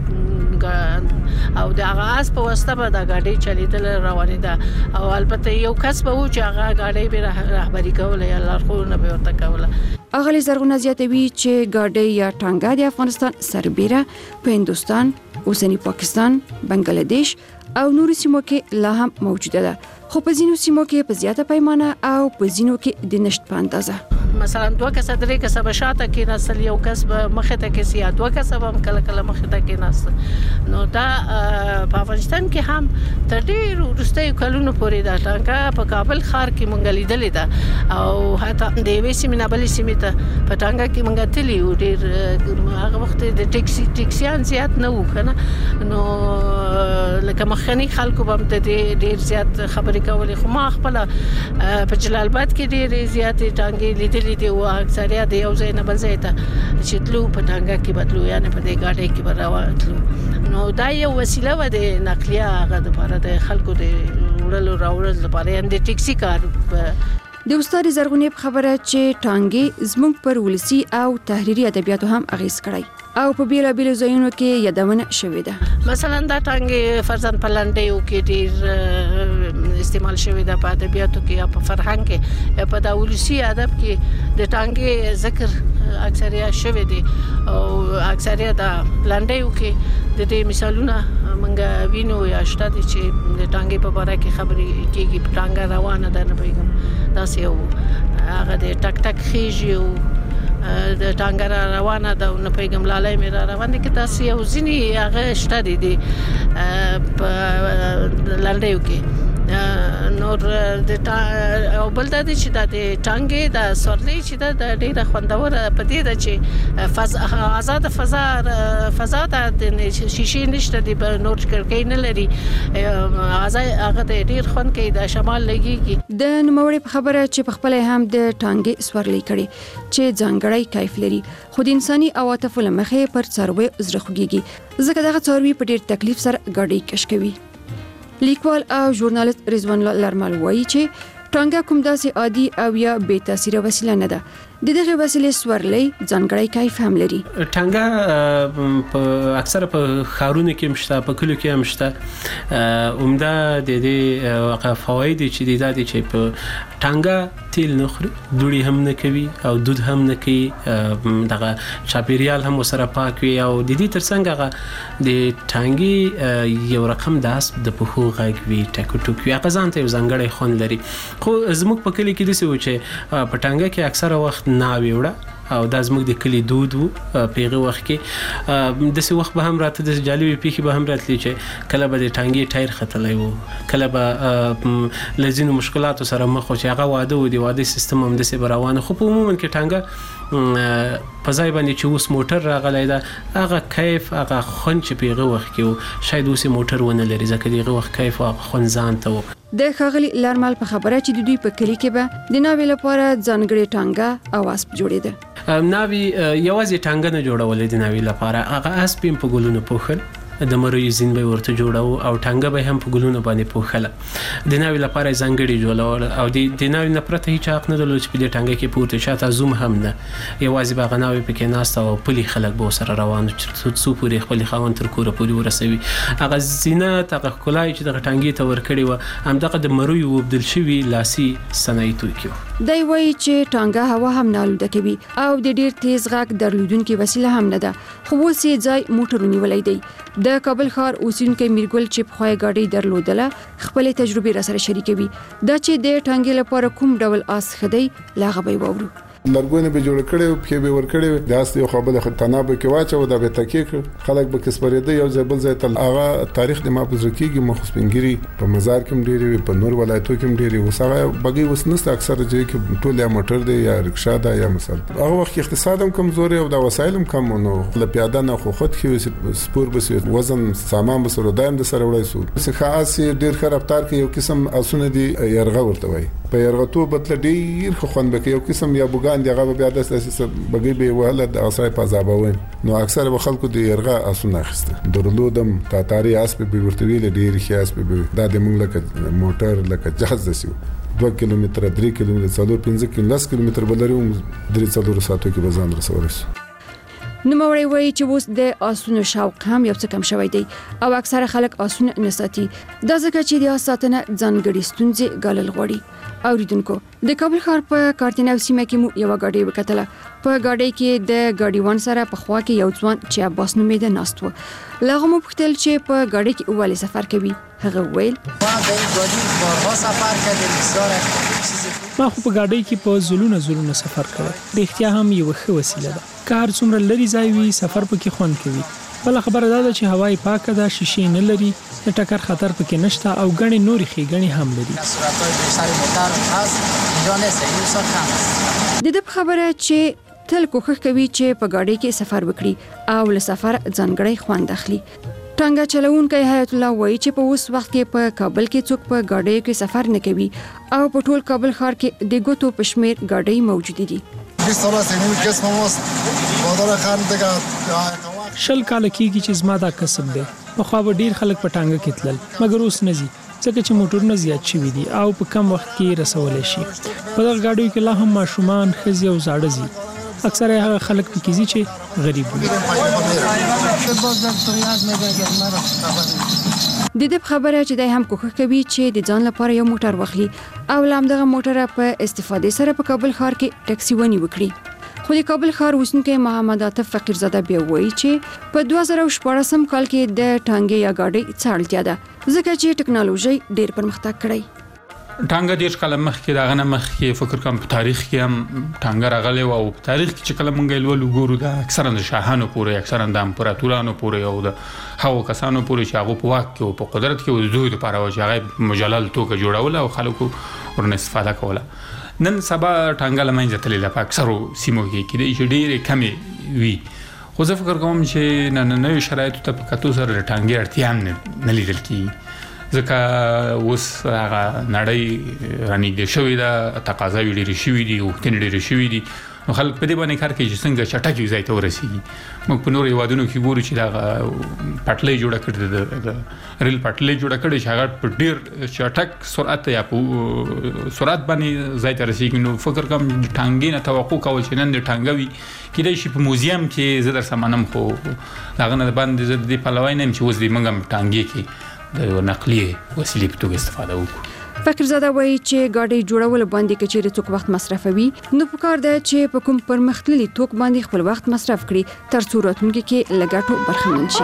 او د هغه اس په واسطه به دا ګاډي چلیدل روانه ده. او البته یو کس به و چې هغه ګاډي به رهبری کوله یا لارښوونه به ورته کوله. اغلی زرغونه زیاتوي چې ګاډي یا ټانګه د افغانستان سربېره په هندستان، اوسنی پاکستان، بنگلاديش او نورو سیمو کې لا هم موجوده ده، خو په ځینو سیمو کې په زیاته پیمانه او په ځینو کې د نشټ په اندازه. مثلا 2 کس 3 کس به شاته کې نسل، یو کس به مخه ته کې سیا 2 کس به کله کله مخه ته کې نسل. نو دا په افغانستان کې هم تر ډیر وروستي کلونو پورې دا ټانګه په کابل ښار کې مونږ لیدلې ده او حتی د وې سیمه بلې سیمه ته په ټانګه کې مونږ تللی و. ډیر هغه وخت د ټیکسیان زیات نه و کنه، نو لکه مخکنی خلکو به ډیر زیات خبرې کولې، خو ما خپل په جلال آباد کې ډیر زیات ټانګې لیدلې دي او اکثریت د یو ځای نه بل ځای ته چې تلو په ټانګه کې بدلو، یعنی په دې ګاډي کې به راوتلو. نو دا یو وسیله و د نقلیه هغه د لپاره د خلکو د وړلو راوړل لپاره، یعنی د ټیکسي کار. د استاد زرغونې په خبره چې ټانګې زموږ پر ولسی او تحریري ادبیاتو هم اغیز کړی او په بیلابیلو ځایونو کې یادونه شوې ده. مثلا دا ټانګې فرضاً په لنډیو کې ډیر استعمال شوې ده، په ادبیاتو کې یا په فرهنګ کې یا په د ولسی ادب کې د ټانګې ذکر اکثریت شوې دي او اکثریت د لنډیو کې د دې مثالونه مونږ وینو یا شته دي چې د ټانګې په اړه کې خبرې کېږي. ټانګه روانه ده، نه پیګم داسې یو هغه د ټک ټک خېږي او د ټانګه روانه ده، نه پیګم لالای مې روان دي کې تاسو یو ځینی هغه شته دي په لنډیو کې. نور د او بل د چې د ټانګې د سورلي چې د ډیره خوندور په دې د چې آزاد فضا د شیشې نشته دی، په نور کړکۍ نه لري، هغه د ډیر خوند کې د شمال لګيږي. د نوموړي په خبره چې په خپل هم د ټانګې سورلي کړي چې ځانګړی کیف لري، خو د انساني عواطف لمخې پر څاروي زړه خوږيږي، ځکه دغه څاروي په ډیر تکلیف سره ګاډي کش کوي. لیکوال او ژورنالیست رضوان الله لرمل وایي چې ټانګه کوم داسې عادي او یا بې تاثیره وسیله نه ده، د دغه وسیلې سورلۍ ځانګړی کیف هم لري. ټانګه په اکثره په خارونو کې مشته، په کلو کې هم مشته. عمده د دې واقع فواید چې د دې چې په ټانګه تیل نه خوري، دوړي هم نه کوي او دود هم نه کوي، دغه چاپیریال هم سره پاک وي او د دې ترڅنګ هغه د ټانګي یو رقم د اسب د پخو غږ وي، ټکو ټوک وي، هغه ځان ته یو ځانګړی خوند لري. خو زموږ په کلی کې داسې و چې په ټانګه کې اکثره وخت ناوې وړه او دا زموږ د کلی دود وو. پیغه وخت کې داسې وخت به هم راته د جالبي پیښې به هم راتلی چې کله به د ټانګي ټایر ختلی وو، کله به لزینو مشکلاتو سره مخ و چې هغه واده و، د واده سیستم هم داسې به روانه. خو په عموما کې ټانګه په ځای باندې چې اوس موټر راغلی ده، هغه کیف هغه خوند چې پیغه وخت کې و شاید اوس موټر ونه لري، ځکه دغه وخت کیف او خوند ځان ته و. د ښاغلي لارمل په خبره چې د دوی په کلی کې به د ناوې لپاره ځانګړې ټانګه او اسب جوړېده. ناوې یوازې ټانګه نه جوړولې د ناوې لپاره، هغه اسب هم په ګلونو پوښل، د مروي زین به ورته جوړاو او ټانګه به هم په ګلونو باندې پوښله. د ناوې لپاره ځانګړي جوړول او د ناوې نه پرته هیڅ حق نه درلود چې په دې ټانګه کې پورته شاته زوم هم نه، یوازې به هغه ناوې پکې ناسته او پلي خلک به سره روان چې څو پورې خپل خاوند تر کوره پورې ورسوي. هغه زینت هغه ښکلای چې دغه ټانګې ته ورکړي و همدغه د مروي وبدل شوي لاسي صنایع توکي و. دی وایي چې ټانګه هوا هم نه آلوده کوي او د ډیر تیز غږ درلودونکې وسیله هم نه ده، خو اوس یې ځای موټر ونیولی دی. د کابل ښار اوسیدونکی میرګل چې پخوای ګاډۍ درلودله خپلې تجربې راسره شریکوي. دا چې د ټانګې لپاره کوم ډول آس ښه دی له هغه به وورو. لرګونه به جوړ کړي او پکې به ور کړي، د اس یو خبره خطرنه به کې واچو دا به تکیک خلک به کسبرېده یو ځبل ځای تل. هغه تاریخ د ما په ځکیږي مخسپنګری په مزار کې ډېری، په نور ولایتو کې ډېری، وسغه بګي وسنست اکثر ځای کې ټول یا موټر دی یا رکشا ده یا مثلا. هغه وخت اقتصاد هم کمزوري او د وسایل هم کم نو له پیاده نه خو خود کې سپور بس وزن سامان به سره دایم د سره وړای سو. څه خاص ډېر خراب رفتار کې یو قسم اسونه دي يرغه ورته وای، په يرغتو بدل ډېر خو خوند به یو قسم یا بوګان دی هغه بیا د اساس بګي به وهله د اسای په عذابوي. نو اکثر به خلکو د يرغه اسونه اخسته درلودم تاتاری اس په ورتوي له ډېر خیاس په دا د مونږ لکه موټر لکه جهاز دسیو 2 کیلومتر 3 کیلومتر 4-5 کیلومتر بلریو 3-4 ساعتو کې بزان رسولس. نوموړی وایي چې اوس د آسونو شوق هم یو څه کم شوی دی او اکثره خلک آسونه نه ساتي، دا ځکه چې د آس ساتنه ځانګړې ستونزې ګالل غواړي. اوریدونکو د کابل ښار په کارتینو سیمه کې مو یو غاډي وکټله. په غاډي کې د غاډیوان سره په خوا کې یو ځوان چې عباس نومېده ناست و. لغه مو پوښتل چې په غاډي کې اوله سفر کوي. هغه ویل ما د غاډي بارها سفر کړم، بسیار ما خو په غاډي کې په زلونه سفر کړم. د اختیار هم یو ښه وسیله ده. کار څومره لري ځای وي سفر پکې خوند کوي. بل خبره ده چې هوای پاکه ده، شیشې نه لري، د ټکر خطر پکې نشته او غني نوري خېګنی هم لري. د دې خبره چې تل کوښښ کوي چې په غاډي کې سفر وکړي او له سفر ځانګړی خوند اخلي. ټانګه چلوونکی حیات الله وایي چې په اوس وخت کې په کابل کې څوک په غاډي کې سفر نه کوي او په ټول کابل ښار کې د ګوتو پښمیر غاډي موجود دي. شل کال کېږي چې زما دا کسب دی. په خو به ډیر خلک په ټانګه کې تلل، مګر اوس نه ځي ځکه چې موټرونه زیات شوي دي او په کم وخت کې رسول شي. په دغه غاډیو کې لا هم ماشومان، ښځې او زاړه ځي. اکثره هغه خلک پکې ځي چې غریب وي. د دې خبره چې د هم کوښښ کوي چې د ځان لپاره یو موټر واخلي او لامدغه موټر په استفادې سره په کابل ښار کې ټکسي ونی وکړي. خو د کابل ښار اوسیدونکی محمد عاطف فقیرزاده بیا وایي چې په 2014 کال کې د ټانګې یا غاډۍ څه اړتیا ده ځکه چې ټکنالوژي ډېر پرمختګ کړی. ټانګه د ښکلا مخکې دا غنه مخکې فکر کوم په تاریخ کې هم ټانګه راغلی او په تاریخ کې چې کله مونږ ولول وګورو دا اکثرا د شاهانو پورې، اکثرا د امپراتورانو پورې او د هغو کسانو پورې چې هغه په واک کې او په قدرت کې او زوی لپاره و چې هغه مجلل توګه جوړول او خلکو ورنه استفاده کوله. نن سبا ټانګه لمنځه تللی په اکثرو سیمو کې د ډېرې کمې وي. خو زه فکر کوم چې نن نوې شرایطو ته په کتو سره د ټانګې اړتیا هم نه لیدل کېږي ځکه اوس هغه نړۍ رانږدې شوې ده، تقاضاوې ډېرې شوې دي، غوښتنې ډېرې شوې دي نو خلک په دې باندې کار کوي چې څنګه چټک یو ځای ته ورسیږي. موږ په نورو هیوادونو کې ګورو چې دا پټلۍ جوړه کړې ده، د ریل پټلۍ جوړه کړې چې هغه په ډیر چټک سرعت یا په سرعت باندې ځای ته رسیږي. نو فکر کوم ټانګې نه توقع کول چې نن د ټانګوي کېدای شي په موزیم کې زه در سمانم، خو هغه نه باندې زه د پلوای نه چې اوس دې موږ ټانګې کې د نقلیه وسیلې په توګه استفاده وکړو. فقیرزاده وایي چې ګاډي جوړول باندې کچېرې څوک وخت مصرفوي، نو پکار ده چې په کوم پرمختللي توک باندې خپل وخت مصرف کړي تر څو راتلونکي کې لګټو برخمن شي.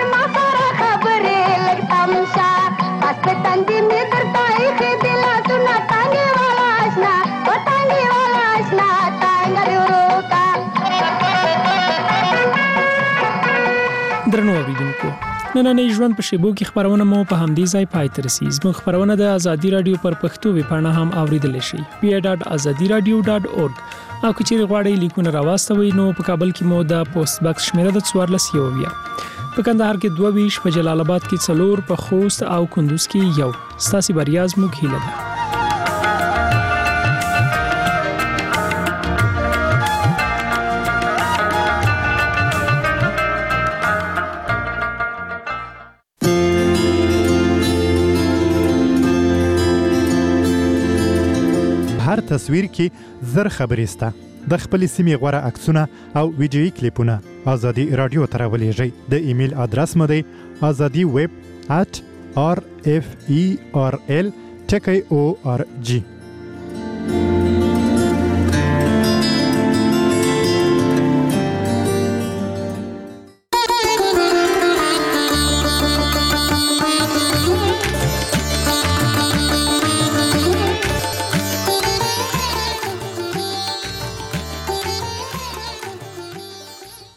درنو اوریدونکو، نننۍ ژوند په شیبو کې خبرونه مو په همدې ځای پای ته رسیږي. زموږ خبرونه د ازادي رادیو پر پښتو ویبپاڼه هم اوریدل شي pa.azadiradio.org. او که چیرې غواړئ لیکونه راواستوئ نو په کابل کې مو د پوسټ باکس شمیره د 14 په کندهار کې 22 په جلال آباد کې 4 په خوست او کندوز کې 1. ستاسو بریا زموږ هیله ده. هر تصویر کې زر خبرې سته. د خپل سیمې غوړه عکسونه او ویډیويي کلیپونه ازادي رادیو ته راولېږئ. د ایمیل ادرس مو دی azadiweb@rferl.org.